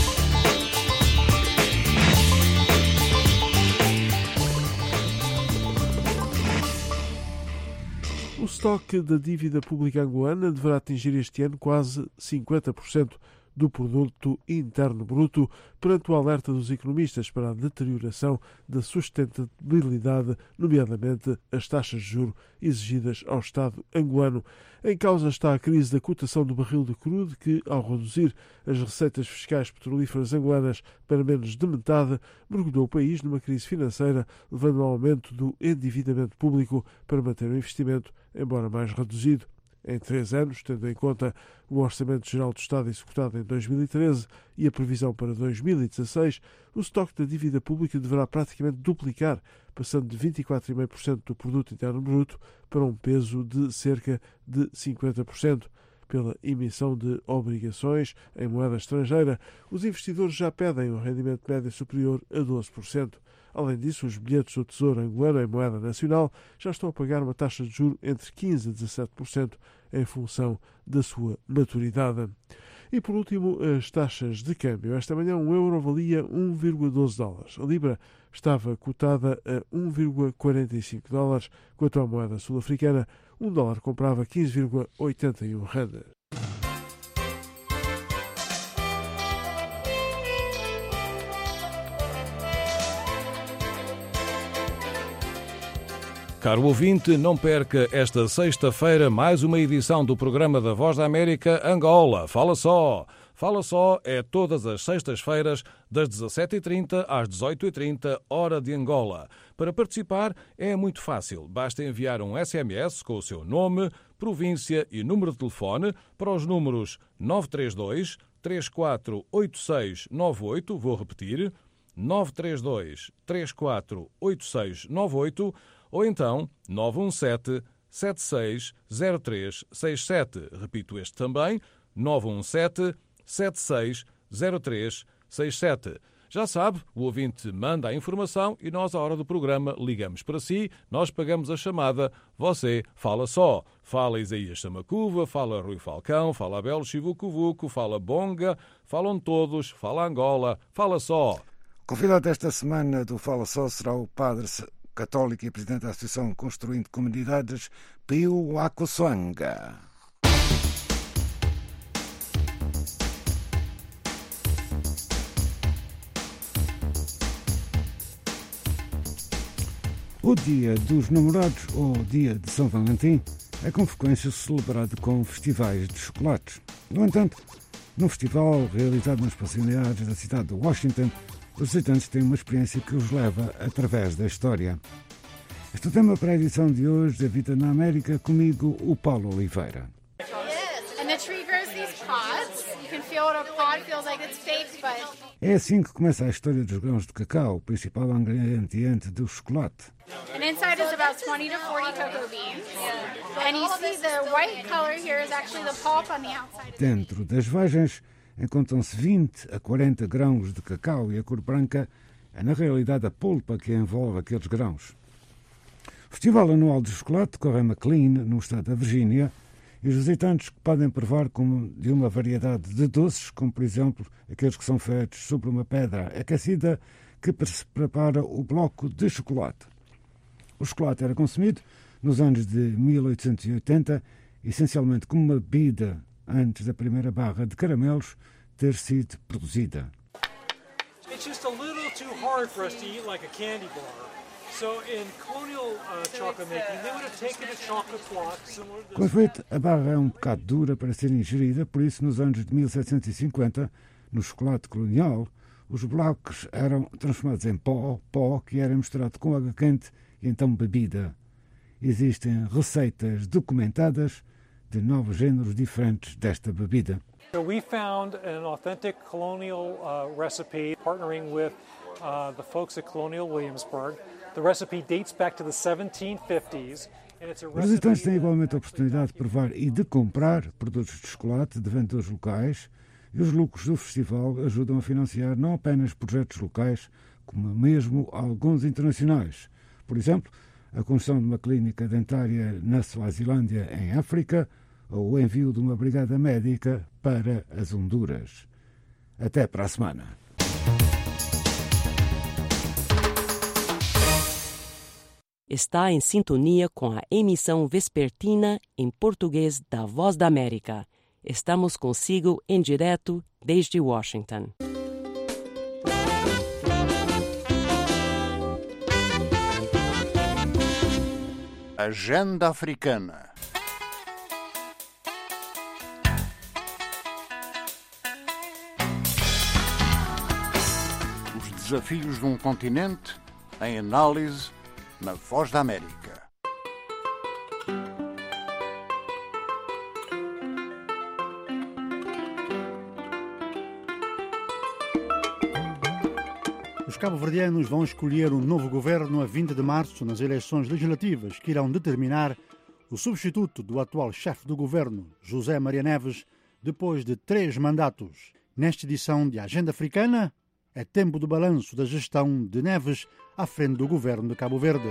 Speaker 1: O estoque da dívida pública angolana deverá atingir este ano quase 50% do produto interno bruto, perante o alerta dos economistas para a deterioração da sustentabilidade, nomeadamente as taxas de juros exigidas ao Estado angolano. Em causa está a crise da cotação do barril de crudo, que, ao reduzir as receitas fiscais petrolíferas angolanas para menos de metade, mergulhou o país numa crise financeira, levando ao aumento do endividamento público para manter o investimento, embora mais reduzido. Em 3 anos, tendo em conta o Orçamento Geral do Estado executado em 2013 e a previsão para 2016, o estoque da dívida pública deverá praticamente duplicar, passando de 24,5% do produto interno bruto para um peso de cerca de 50%. pela emissão de obrigações em moeda estrangeira. Os investidores já pedem um rendimento médio superior a 12%. Além disso, os bilhetes do Tesouro angolano em moeda nacional já estão a pagar uma taxa de juros entre 15% e 17% em função da sua maturidade. E, por último, as taxas de câmbio. Esta manhã, um euro valia 1,12 dólares. A libra estava cotada a 1,45 dólares. Quanto à moeda sul-africana, um dólar comprava 15,81 rand.
Speaker 16: Caro ouvinte, não perca esta sexta-feira mais uma edição do programa da Voz da América Angola. Fala só! Fala só é todas as sextas-feiras, das 17h30 às 18h30, hora de Angola. Para participar é muito fácil. Basta enviar um SMS com o seu nome, província e número de telefone para os números 932 348698, vou repetir, 932 348698, ou então 917-760367. Repito este também, 917-760367. Já sabe, o ouvinte manda a informação e nós, à hora do programa, ligamos para si, nós pagamos a chamada, você fala só. Fala Isaías Samacuva, fala Rui Falcão, fala Abel Chivucuvuco, fala Bonga, falam todos, fala Angola, fala só.
Speaker 3: O convidado desta semana do Fala Só será o padre católico e presidente da Associação Construindo Comunidades, Pio Akoswanga. O Dia dos Namorados, ou Dia de São Valentim, é com frequência celebrado com festivais de chocolates. No entanto, num festival realizado nas proximidades da cidade de Washington, os visitantes têm uma experiência que os leva através da história. Este é o tema para a edição de hoje da Vida na América, comigo, o Paulo Oliveira. É assim que começa a história dos grãos de cacau, o principal ingrediente do chocolate.
Speaker 6: And inside is about 20 to 40 cocoa beans. And you see the white color here is actually the pulp on the outside.
Speaker 3: Dentro das vagens encontram-se 20 a 40 grãos de cacau e a cor branca é na realidade a polpa que envolve aqueles grãos. O Festival Anual de Chocolate decorre em McLean, no estado da Virgínia, e os visitantes podem provar de uma variedade de doces, como por exemplo aqueles que são feitos sobre uma pedra aquecida que se prepara o bloco de chocolate. O chocolate era consumido nos anos de 1880, essencialmente como uma bebida antes da primeira barra de caramelos ter sido produzida.
Speaker 7: It's just a little too hard for us to eat like a candy bar. So in colonial chocolate making, they would have taken a chocolate block similar to
Speaker 3: Com efeito, a barra é um bocado dura para ser ingerida, por isso nos anos de 1750, no chocolate colonial, os blocos eram transformados em pó que era misturado com água quente e então bebida. Existem receitas documentadas de novos géneros diferentes desta bebida.
Speaker 7: So we found an authentic colonial recipe partnering with the folks at Colonial Williamsburg. The recipe dates back to the 1750s.
Speaker 3: Os visitantes têm igualmente a oportunidade de provar e de comprar produtos de chocolate de vendedores locais, e os lucros do festival ajudam a financiar não apenas projetos locais, como mesmo alguns internacionais. Por exemplo, a construção de uma clínica dentária na Suazilândia, em África, ou o envio de uma brigada médica para as Honduras. Até para a semana.
Speaker 18: Está em sintonia com a emissão vespertina em português da Voz da América. Estamos consigo em direto desde Washington.
Speaker 19: Agenda Africana. Os desafios de um continente em análise na Voz da América.
Speaker 21: Os cabo-verdianos vão escolher um novo governo a 20 de março nas eleições legislativas que irão determinar o substituto do atual chefe do governo, José Maria Neves, depois de 3 mandatos. Nesta edição de Agenda Africana, é tempo do balanço da gestão de Neves à frente do governo de Cabo Verde.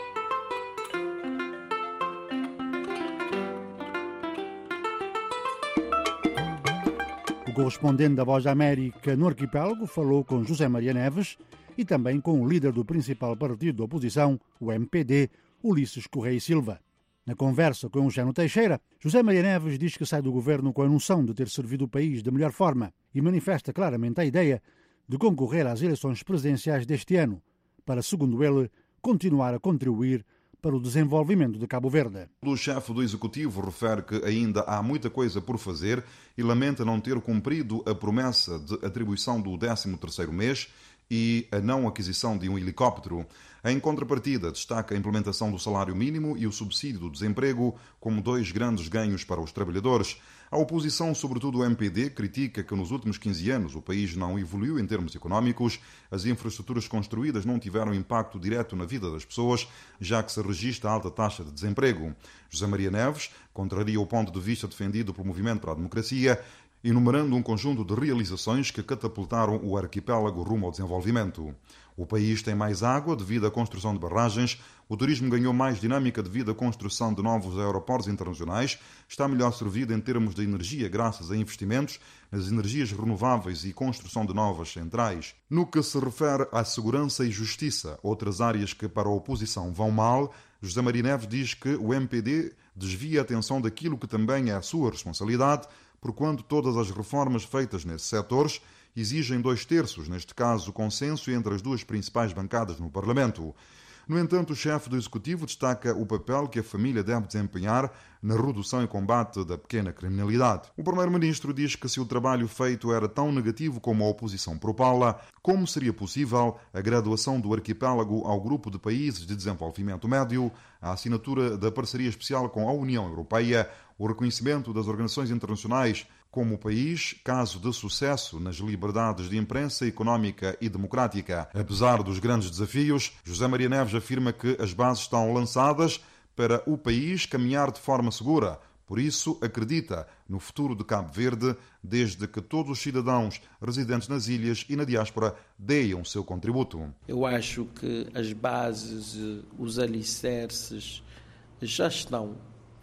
Speaker 21: O correspondente da Voz da América no arquipélago falou com José Maria Neves e também com o líder do principal partido da oposição, o MPD, Ulisses Correia e Silva. Na conversa com Eugênio Teixeira, José Maria Neves diz que sai do governo com a noção de ter servido o país da melhor forma e manifesta claramente a ideia de concorrer às eleições presidenciais deste ano, para, segundo ele, continuar a contribuir para o desenvolvimento de Cabo Verde.
Speaker 4: O chefe do Executivo refere que ainda há muita coisa por fazer e lamenta não ter cumprido a promessa de atribuição do 13º mês e a não aquisição de um helicóptero. Em contrapartida, destaca a implementação do salário mínimo e o subsídio do desemprego como 2 grandes ganhos para os trabalhadores. A oposição, sobretudo o MPD, critica que nos últimos 15 anos o país não evoluiu em termos económicos, as infraestruturas construídas não tiveram impacto direto na vida das pessoas, já que se registra alta taxa de desemprego. José Maria Neves contraria o ponto de vista defendido pelo Movimento para a Democracia, enumerando um conjunto de realizações que catapultaram o arquipélago rumo ao desenvolvimento. O país tem mais água devido à construção de barragens, o turismo ganhou mais dinâmica devido à construção de novos aeroportos internacionais, está melhor servido em termos de energia graças a investimentos nas energias renováveis e construção de novas centrais. No que se refere à segurança e justiça, outras áreas que para a oposição vão mal, José Maria Neves diz que o MPD desvia a atenção daquilo que também é a sua responsabilidade, porquanto todas as reformas feitas nesses setores exigem 2/3, neste caso, consenso entre as 2 principais bancadas no Parlamento. No entanto, o chefe do Executivo destaca o papel que a família deve desempenhar na redução e combate da pequena criminalidade. O primeiro-ministro diz que se o trabalho feito era tão negativo como a oposição propala, como seria possível a graduação do arquipélago ao grupo de países de desenvolvimento médio, a assinatura da parceria especial com a União Europeia, o reconhecimento das organizações internacionais como país, caso de sucesso nas liberdades de imprensa económica e democrática. Apesar dos grandes desafios, José Maria Neves afirma que as bases estão lançadas para o país caminhar de forma segura. Por isso, acredita no futuro de Cabo Verde, desde que todos os cidadãos residentes nas ilhas e na diáspora deem o seu contributo.
Speaker 8: Eu acho que as bases, os alicerces já estão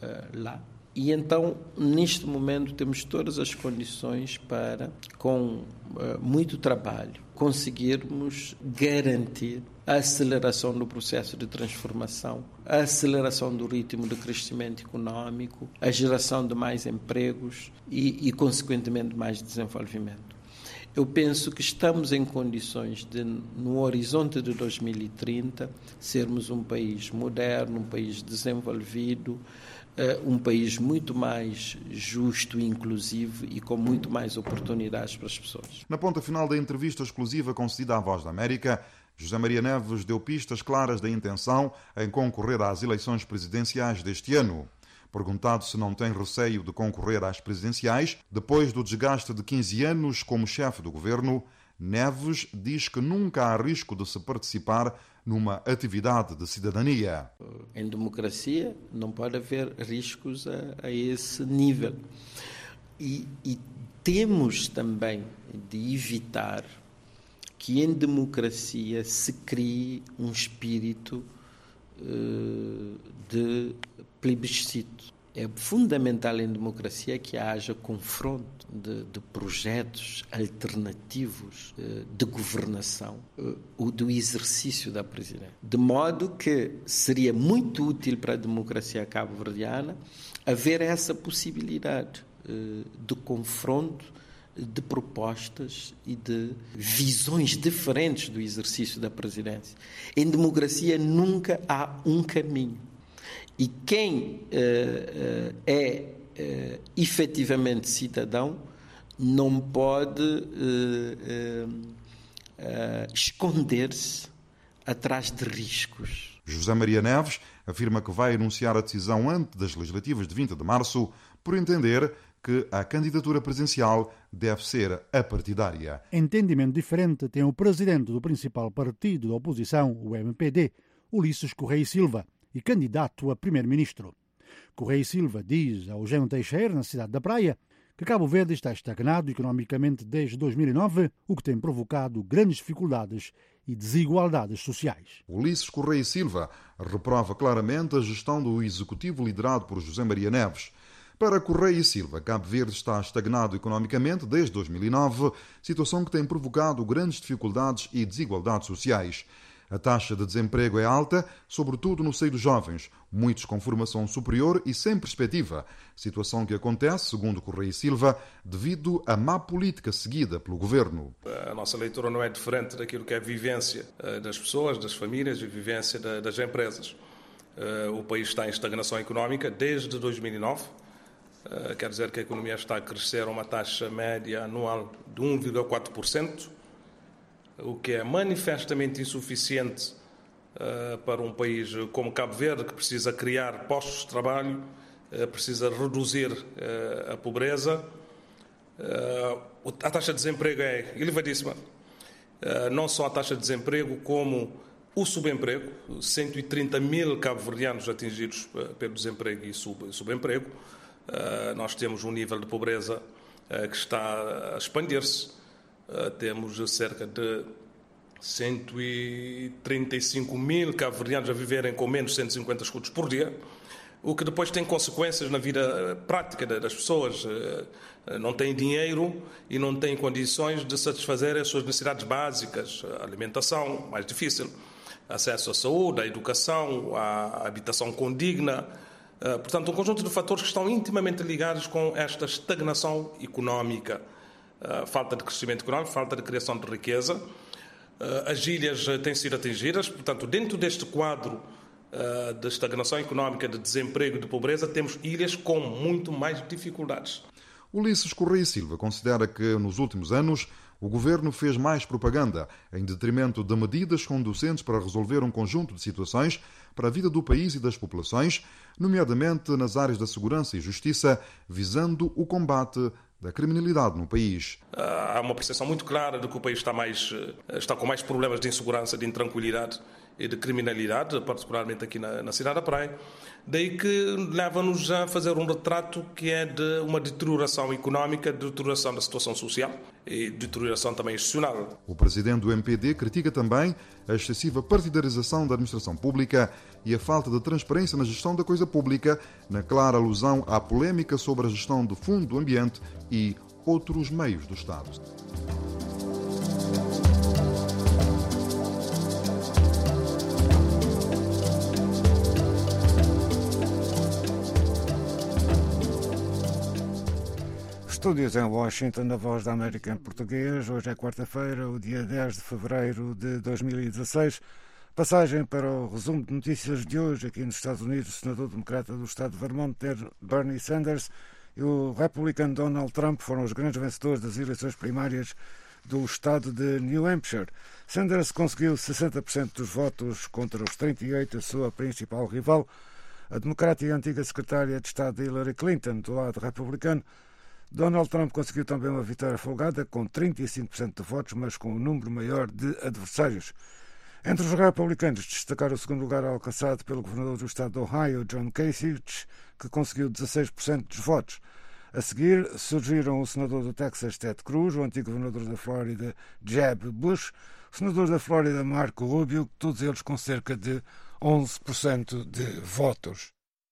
Speaker 8: lá. E então, neste momento, temos todas as condições para, com muito trabalho, conseguirmos garantir a aceleração do processo de transformação, a aceleração do ritmo de crescimento econômico, a geração de mais empregos e consequentemente, mais desenvolvimento. Eu penso que estamos em condições de, no horizonte de 2030, sermos um país moderno, um país desenvolvido, um país muito mais justo e inclusivo e com muito mais oportunidades para as pessoas.
Speaker 4: Na ponta final da entrevista exclusiva concedida à Voz da América, José Maria Neves deu pistas claras da intenção em concorrer às eleições presidenciais deste ano. Perguntado se não tem receio de concorrer às presidenciais, depois do desgaste de 15 anos como chefe do governo, Neves diz que nunca há risco de se participar numa atividade de cidadania.
Speaker 8: Em democracia não pode haver riscos a esse nível. E temos também de evitar que em democracia se crie um espírito de plebiscito. É fundamental em democracia que haja confronto de projetos alternativos de governação ou do exercício da presidência. De modo que seria muito útil para a democracia cabo-verdiana haver essa possibilidade de confronto, de propostas e de visões diferentes do exercício da presidência. Em democracia nunca há um caminho. E quem é efetivamente cidadão não pode esconder-se atrás de riscos.
Speaker 4: José Maria Neves afirma que vai anunciar a decisão antes das legislativas de 20 de março, por entender que a candidatura presidencial deve ser apartidária.
Speaker 21: Entendimento diferente tem o presidente do principal partido da oposição, o MPD, Ulisses Correia e Silva, e candidato a primeiro-ministro. Correia e Silva diz a Eugênio Teixeira, na cidade da Praia, que Cabo Verde está estagnado economicamente desde 2009, o que tem provocado grandes dificuldades e desigualdades sociais.
Speaker 4: Ulisses Correia e Silva reprova claramente a gestão do executivo liderado por José Maria Neves. Para Correia e Silva, Cabo Verde está estagnado economicamente desde 2009, situação que tem provocado grandes dificuldades e desigualdades sociais. A taxa de desemprego é alta, sobretudo no seio dos jovens, muitos com formação superior e sem perspectiva, situação que acontece, segundo Correia e Silva, devido à má política seguida pelo governo.
Speaker 10: A nossa leitura não é diferente daquilo que é a vivência das pessoas, das famílias e a vivência das empresas. O país está em estagnação económica desde 2009, quer dizer que a economia está a crescer a uma taxa média anual de 1,4%, o que é manifestamente insuficiente para um país como Cabo Verde, que precisa criar postos de trabalho, precisa reduzir a pobreza. A taxa de desemprego é elevadíssima. Não só a taxa de desemprego, como o subemprego. 130 mil cabo-verdianos atingidos pelo desemprego e subemprego. Nós temos um nível de pobreza que está a expandir-se. Temos cerca de 135 mil cabo-verdianos a viverem com menos de 150 escudos por dia, o que depois tem consequências na vida prática das pessoas. Não têm dinheiro e não têm condições de satisfazer as suas necessidades básicas, a alimentação, mais difícil, acesso à saúde, à educação, à habitação condigna. Portanto, um conjunto de fatores que estão intimamente ligados com esta estagnação económica. Falta de crescimento económico, falta de criação de riqueza. As ilhas têm sido atingidas, portanto, dentro deste quadro de estagnação económica, de desemprego e de pobreza, temos ilhas com muito mais dificuldades.
Speaker 4: Ulisses Correia e Silva considera que, nos últimos anos, o governo fez mais propaganda, em detrimento de medidas conducentes para resolver um conjunto de situações para a vida do país e das populações, nomeadamente nas áreas da segurança e justiça, visando o combate da criminalidade no país.
Speaker 10: Há uma percepção muito clara de que o país está com mais problemas de insegurança, de intranquilidade e de criminalidade, particularmente aqui na cidade da Praia. Daí que leva-nos a fazer um retrato que é de uma deterioração económica, deterioração da situação social e deterioração também institucional.
Speaker 4: O presidente do MPD critica também a excessiva partidarização da administração pública e a falta de transparência na gestão da coisa pública, na clara alusão à polémica sobre a gestão do Fundo do Ambiente e outros meios do Estado.
Speaker 3: Estúdios em Washington, da Voz da América em português. Hoje é quarta-feira, o dia 10 de fevereiro de 2016. Passagem para o resumo de notícias de hoje. Aqui nos Estados Unidos, o senador democrata do estado de Vermont, Bernie Sanders, e o republicano Donald Trump foram os grandes vencedores das eleições primárias do estado de New Hampshire. Sanders conseguiu 60% dos votos contra os 38% da sua principal rival, a democrata e antiga secretária de Estado Hillary Clinton, do lado republicano. Donald Trump conseguiu também uma vitória folgada, com 35% de votos, mas com um número maior de adversários. Entre os republicanos, destacar o segundo lugar alcançado pelo governador do estado de Ohio, John Kasich, que conseguiu 16% dos votos. A seguir, surgiram o senador do Texas, Ted Cruz, o antigo governador da Flórida, Jeb Bush, o senador da Flórida, Marco Rubio, todos eles com cerca de 11% de votos.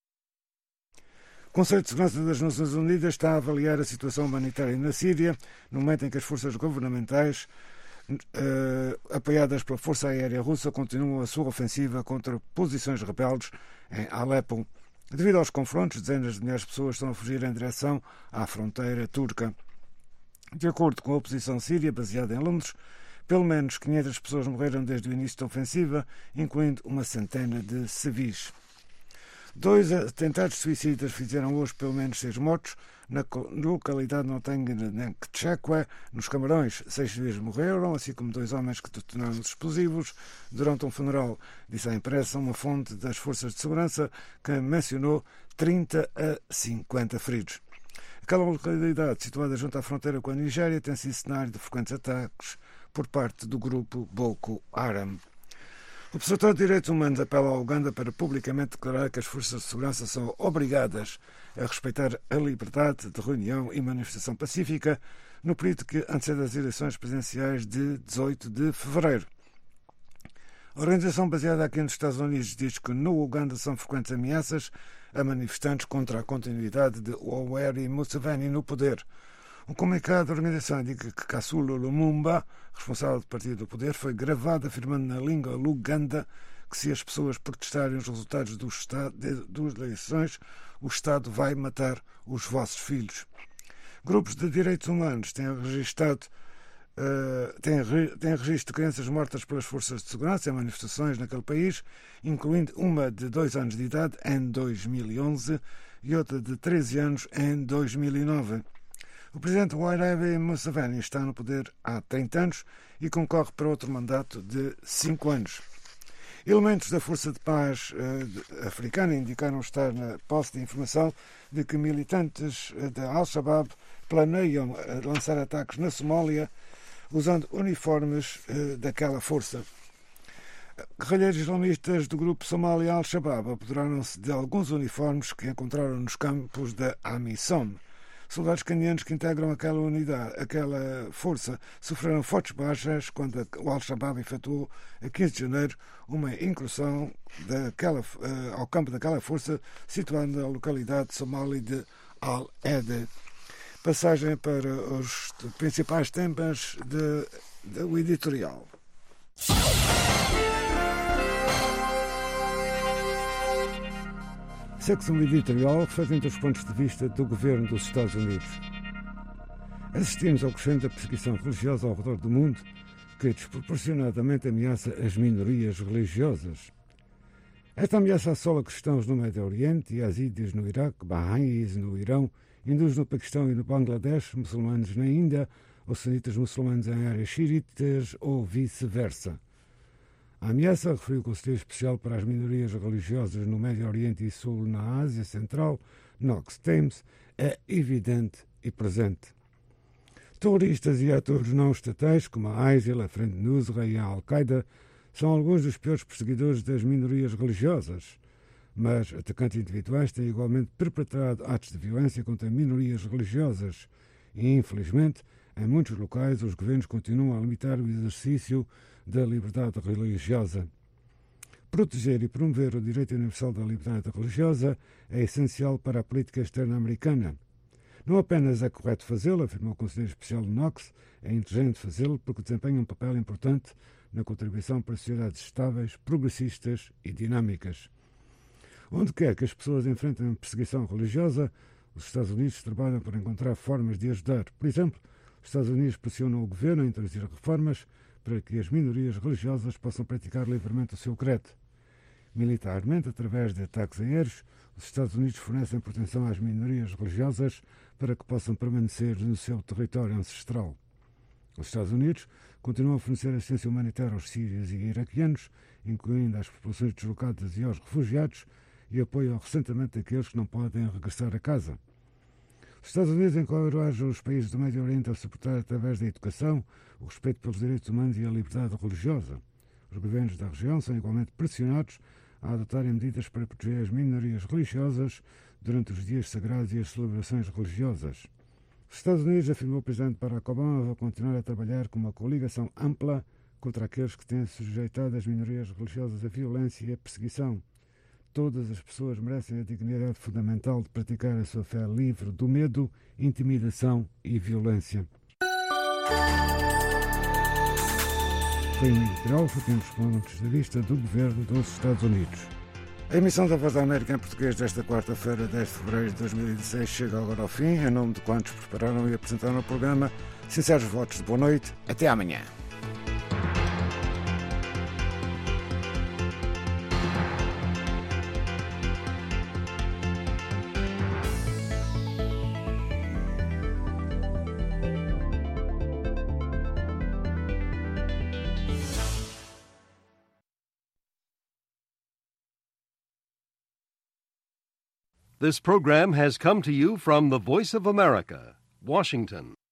Speaker 3: O Conselho de Segurança das Nações Unidas está a avaliar a situação humanitária na Síria, no momento em que as forças governamentais, apoiadas pela Força Aérea Russa, continuam a sua ofensiva contra posições rebeldes em Alepo. Devido aos confrontos, dezenas de milhares de pessoas estão a fugir em direção à fronteira turca. De acordo com a oposição síria, baseada em Londres, pelo menos 500 pessoas morreram desde o início da ofensiva, incluindo uma centena de civis. 2 atentados suicidas fizeram hoje pelo menos 6 mortos na localidade nortenha de Kchekwe, nos Camarões. 6 civis morreram, assim como 2 homens que detonaram os explosivos durante um funeral, disse à imprensa uma fonte das forças de segurança que mencionou 30 a 50 feridos. Aquela localidade, situada junto à fronteira com a Nigéria, tem sido cenário de frequentes ataques por parte do grupo Boko Haram. O Observatório de Direitos Humanos apela à Uganda para publicamente declarar que as forças de segurança são obrigadas a respeitar a liberdade de reunião e manifestação pacífica no período que antecede as eleições presidenciais de 18 de fevereiro. A organização baseada aqui nos Estados Unidos diz que no Uganda são frequentes ameaças a manifestantes contra a continuidade de Yoweri Museveni no poder. Um comunicado da organização indica que Kasulu Lumumba, responsável do Partido do Poder, foi gravado afirmando na língua luganda que se as pessoas protestarem os resultados das eleições, o Estado vai matar os vossos filhos. Grupos de direitos humanos têm registro de crianças mortas pelas forças de segurança em manifestações naquele país, incluindo uma de 2 anos de idade em 2011 e outra de 13 anos em 2009. O presidente Yoweri Museveni está no poder há 30 anos e concorre para outro mandato de 5 anos. Elementos da Força de Paz africana indicaram estar na posse de informação de que militantes da Al-Shabaab planeiam lançar ataques na Somália usando uniformes daquela força. Guerrilheiros islamistas do grupo Somália Al-Shabaab apoderaram-se de alguns uniformes que encontraram nos campos da Amisom. Soldados canianos que integram aquela força sofreram fortes baixas quando o Al-Shabaab efetuou, a 15 de janeiro, uma incursão ao campo daquela força situado na localidade somali de Al-Ede. Passagem para os principais temas do editorial. Secção editorial fazendo os pontos de vista do governo dos Estados Unidos. Assistimos ao crescente da perseguição religiosa ao redor do mundo que desproporcionadamente ameaça as minorias religiosas. Esta ameaça assola cristãos no Médio Oriente, yazidis no Iraque, bahá'ís no Irão, hindus no Paquistão e no Bangladesh, muçulmanos na Índia ou sunitas muçulmanos em áreas xiitas ou vice-versa. A ameaça, referiu o Conselheiro Especial para as Minorias Religiosas no Médio Oriente e Sul na Ásia Central, Knox Thames, é evidente e presente. Terroristas e atores não estatais, como a ISIL, a Frente Nusra e a Al-Qaeda, são alguns dos piores perseguidores das minorias religiosas, mas atacantes individuais têm igualmente perpetrado atos de violência contra minorias religiosas e, infelizmente, em muitos locais os governos continuam a limitar o exercício da liberdade religiosa. Proteger e promover o direito universal da liberdade religiosa é essencial para a política externa americana. Não apenas é correto fazê-lo, afirmou o Conselheiro Especial Knox, é inteligente fazê-lo porque desempenha um papel importante na contribuição para sociedades estáveis, progressistas e dinâmicas. Onde quer que as pessoas enfrentem perseguição religiosa, os Estados Unidos trabalham por encontrar formas de ajudar. Por exemplo, os Estados Unidos pressionam o governo a introduzir reformas para que as minorias religiosas possam praticar livremente o seu credo. Militarmente, através de ataques aéreos, os Estados Unidos fornecem proteção às minorias religiosas para que possam permanecer no seu território ancestral. Os Estados Unidos continuam a fornecer assistência humanitária aos sírios e iraquianos, incluindo às populações deslocadas e aos refugiados, e apoiam recentemente aqueles que não podem regressar a casa. Os Estados Unidos encorajam os países do Médio Oriente a suportar, através da educação, o respeito pelos direitos humanos e a liberdade religiosa. Os governos da região são igualmente pressionados a adotarem medidas para proteger as minorias religiosas durante os dias sagrados e as celebrações religiosas. Os Estados Unidos, afirmou o presidente Barack Obama, vão continuar a trabalhar com uma coligação ampla contra aqueles que têm sujeitado as minorias religiosas à violência e à perseguição. Todas as pessoas merecem a dignidade fundamental de praticar a sua fé livre do medo, intimidação e violência. Foi um editorial que os pontos de vista do governo dos Estados Unidos. A emissão da Voz da América em português desta quarta-feira, 10 de fevereiro de 2016, chega agora ao fim. Em nome de quantos prepararam e apresentaram o programa, sinceros votos de boa noite. Até amanhã.
Speaker 11: This program has come to you from the Voice of America, Washington.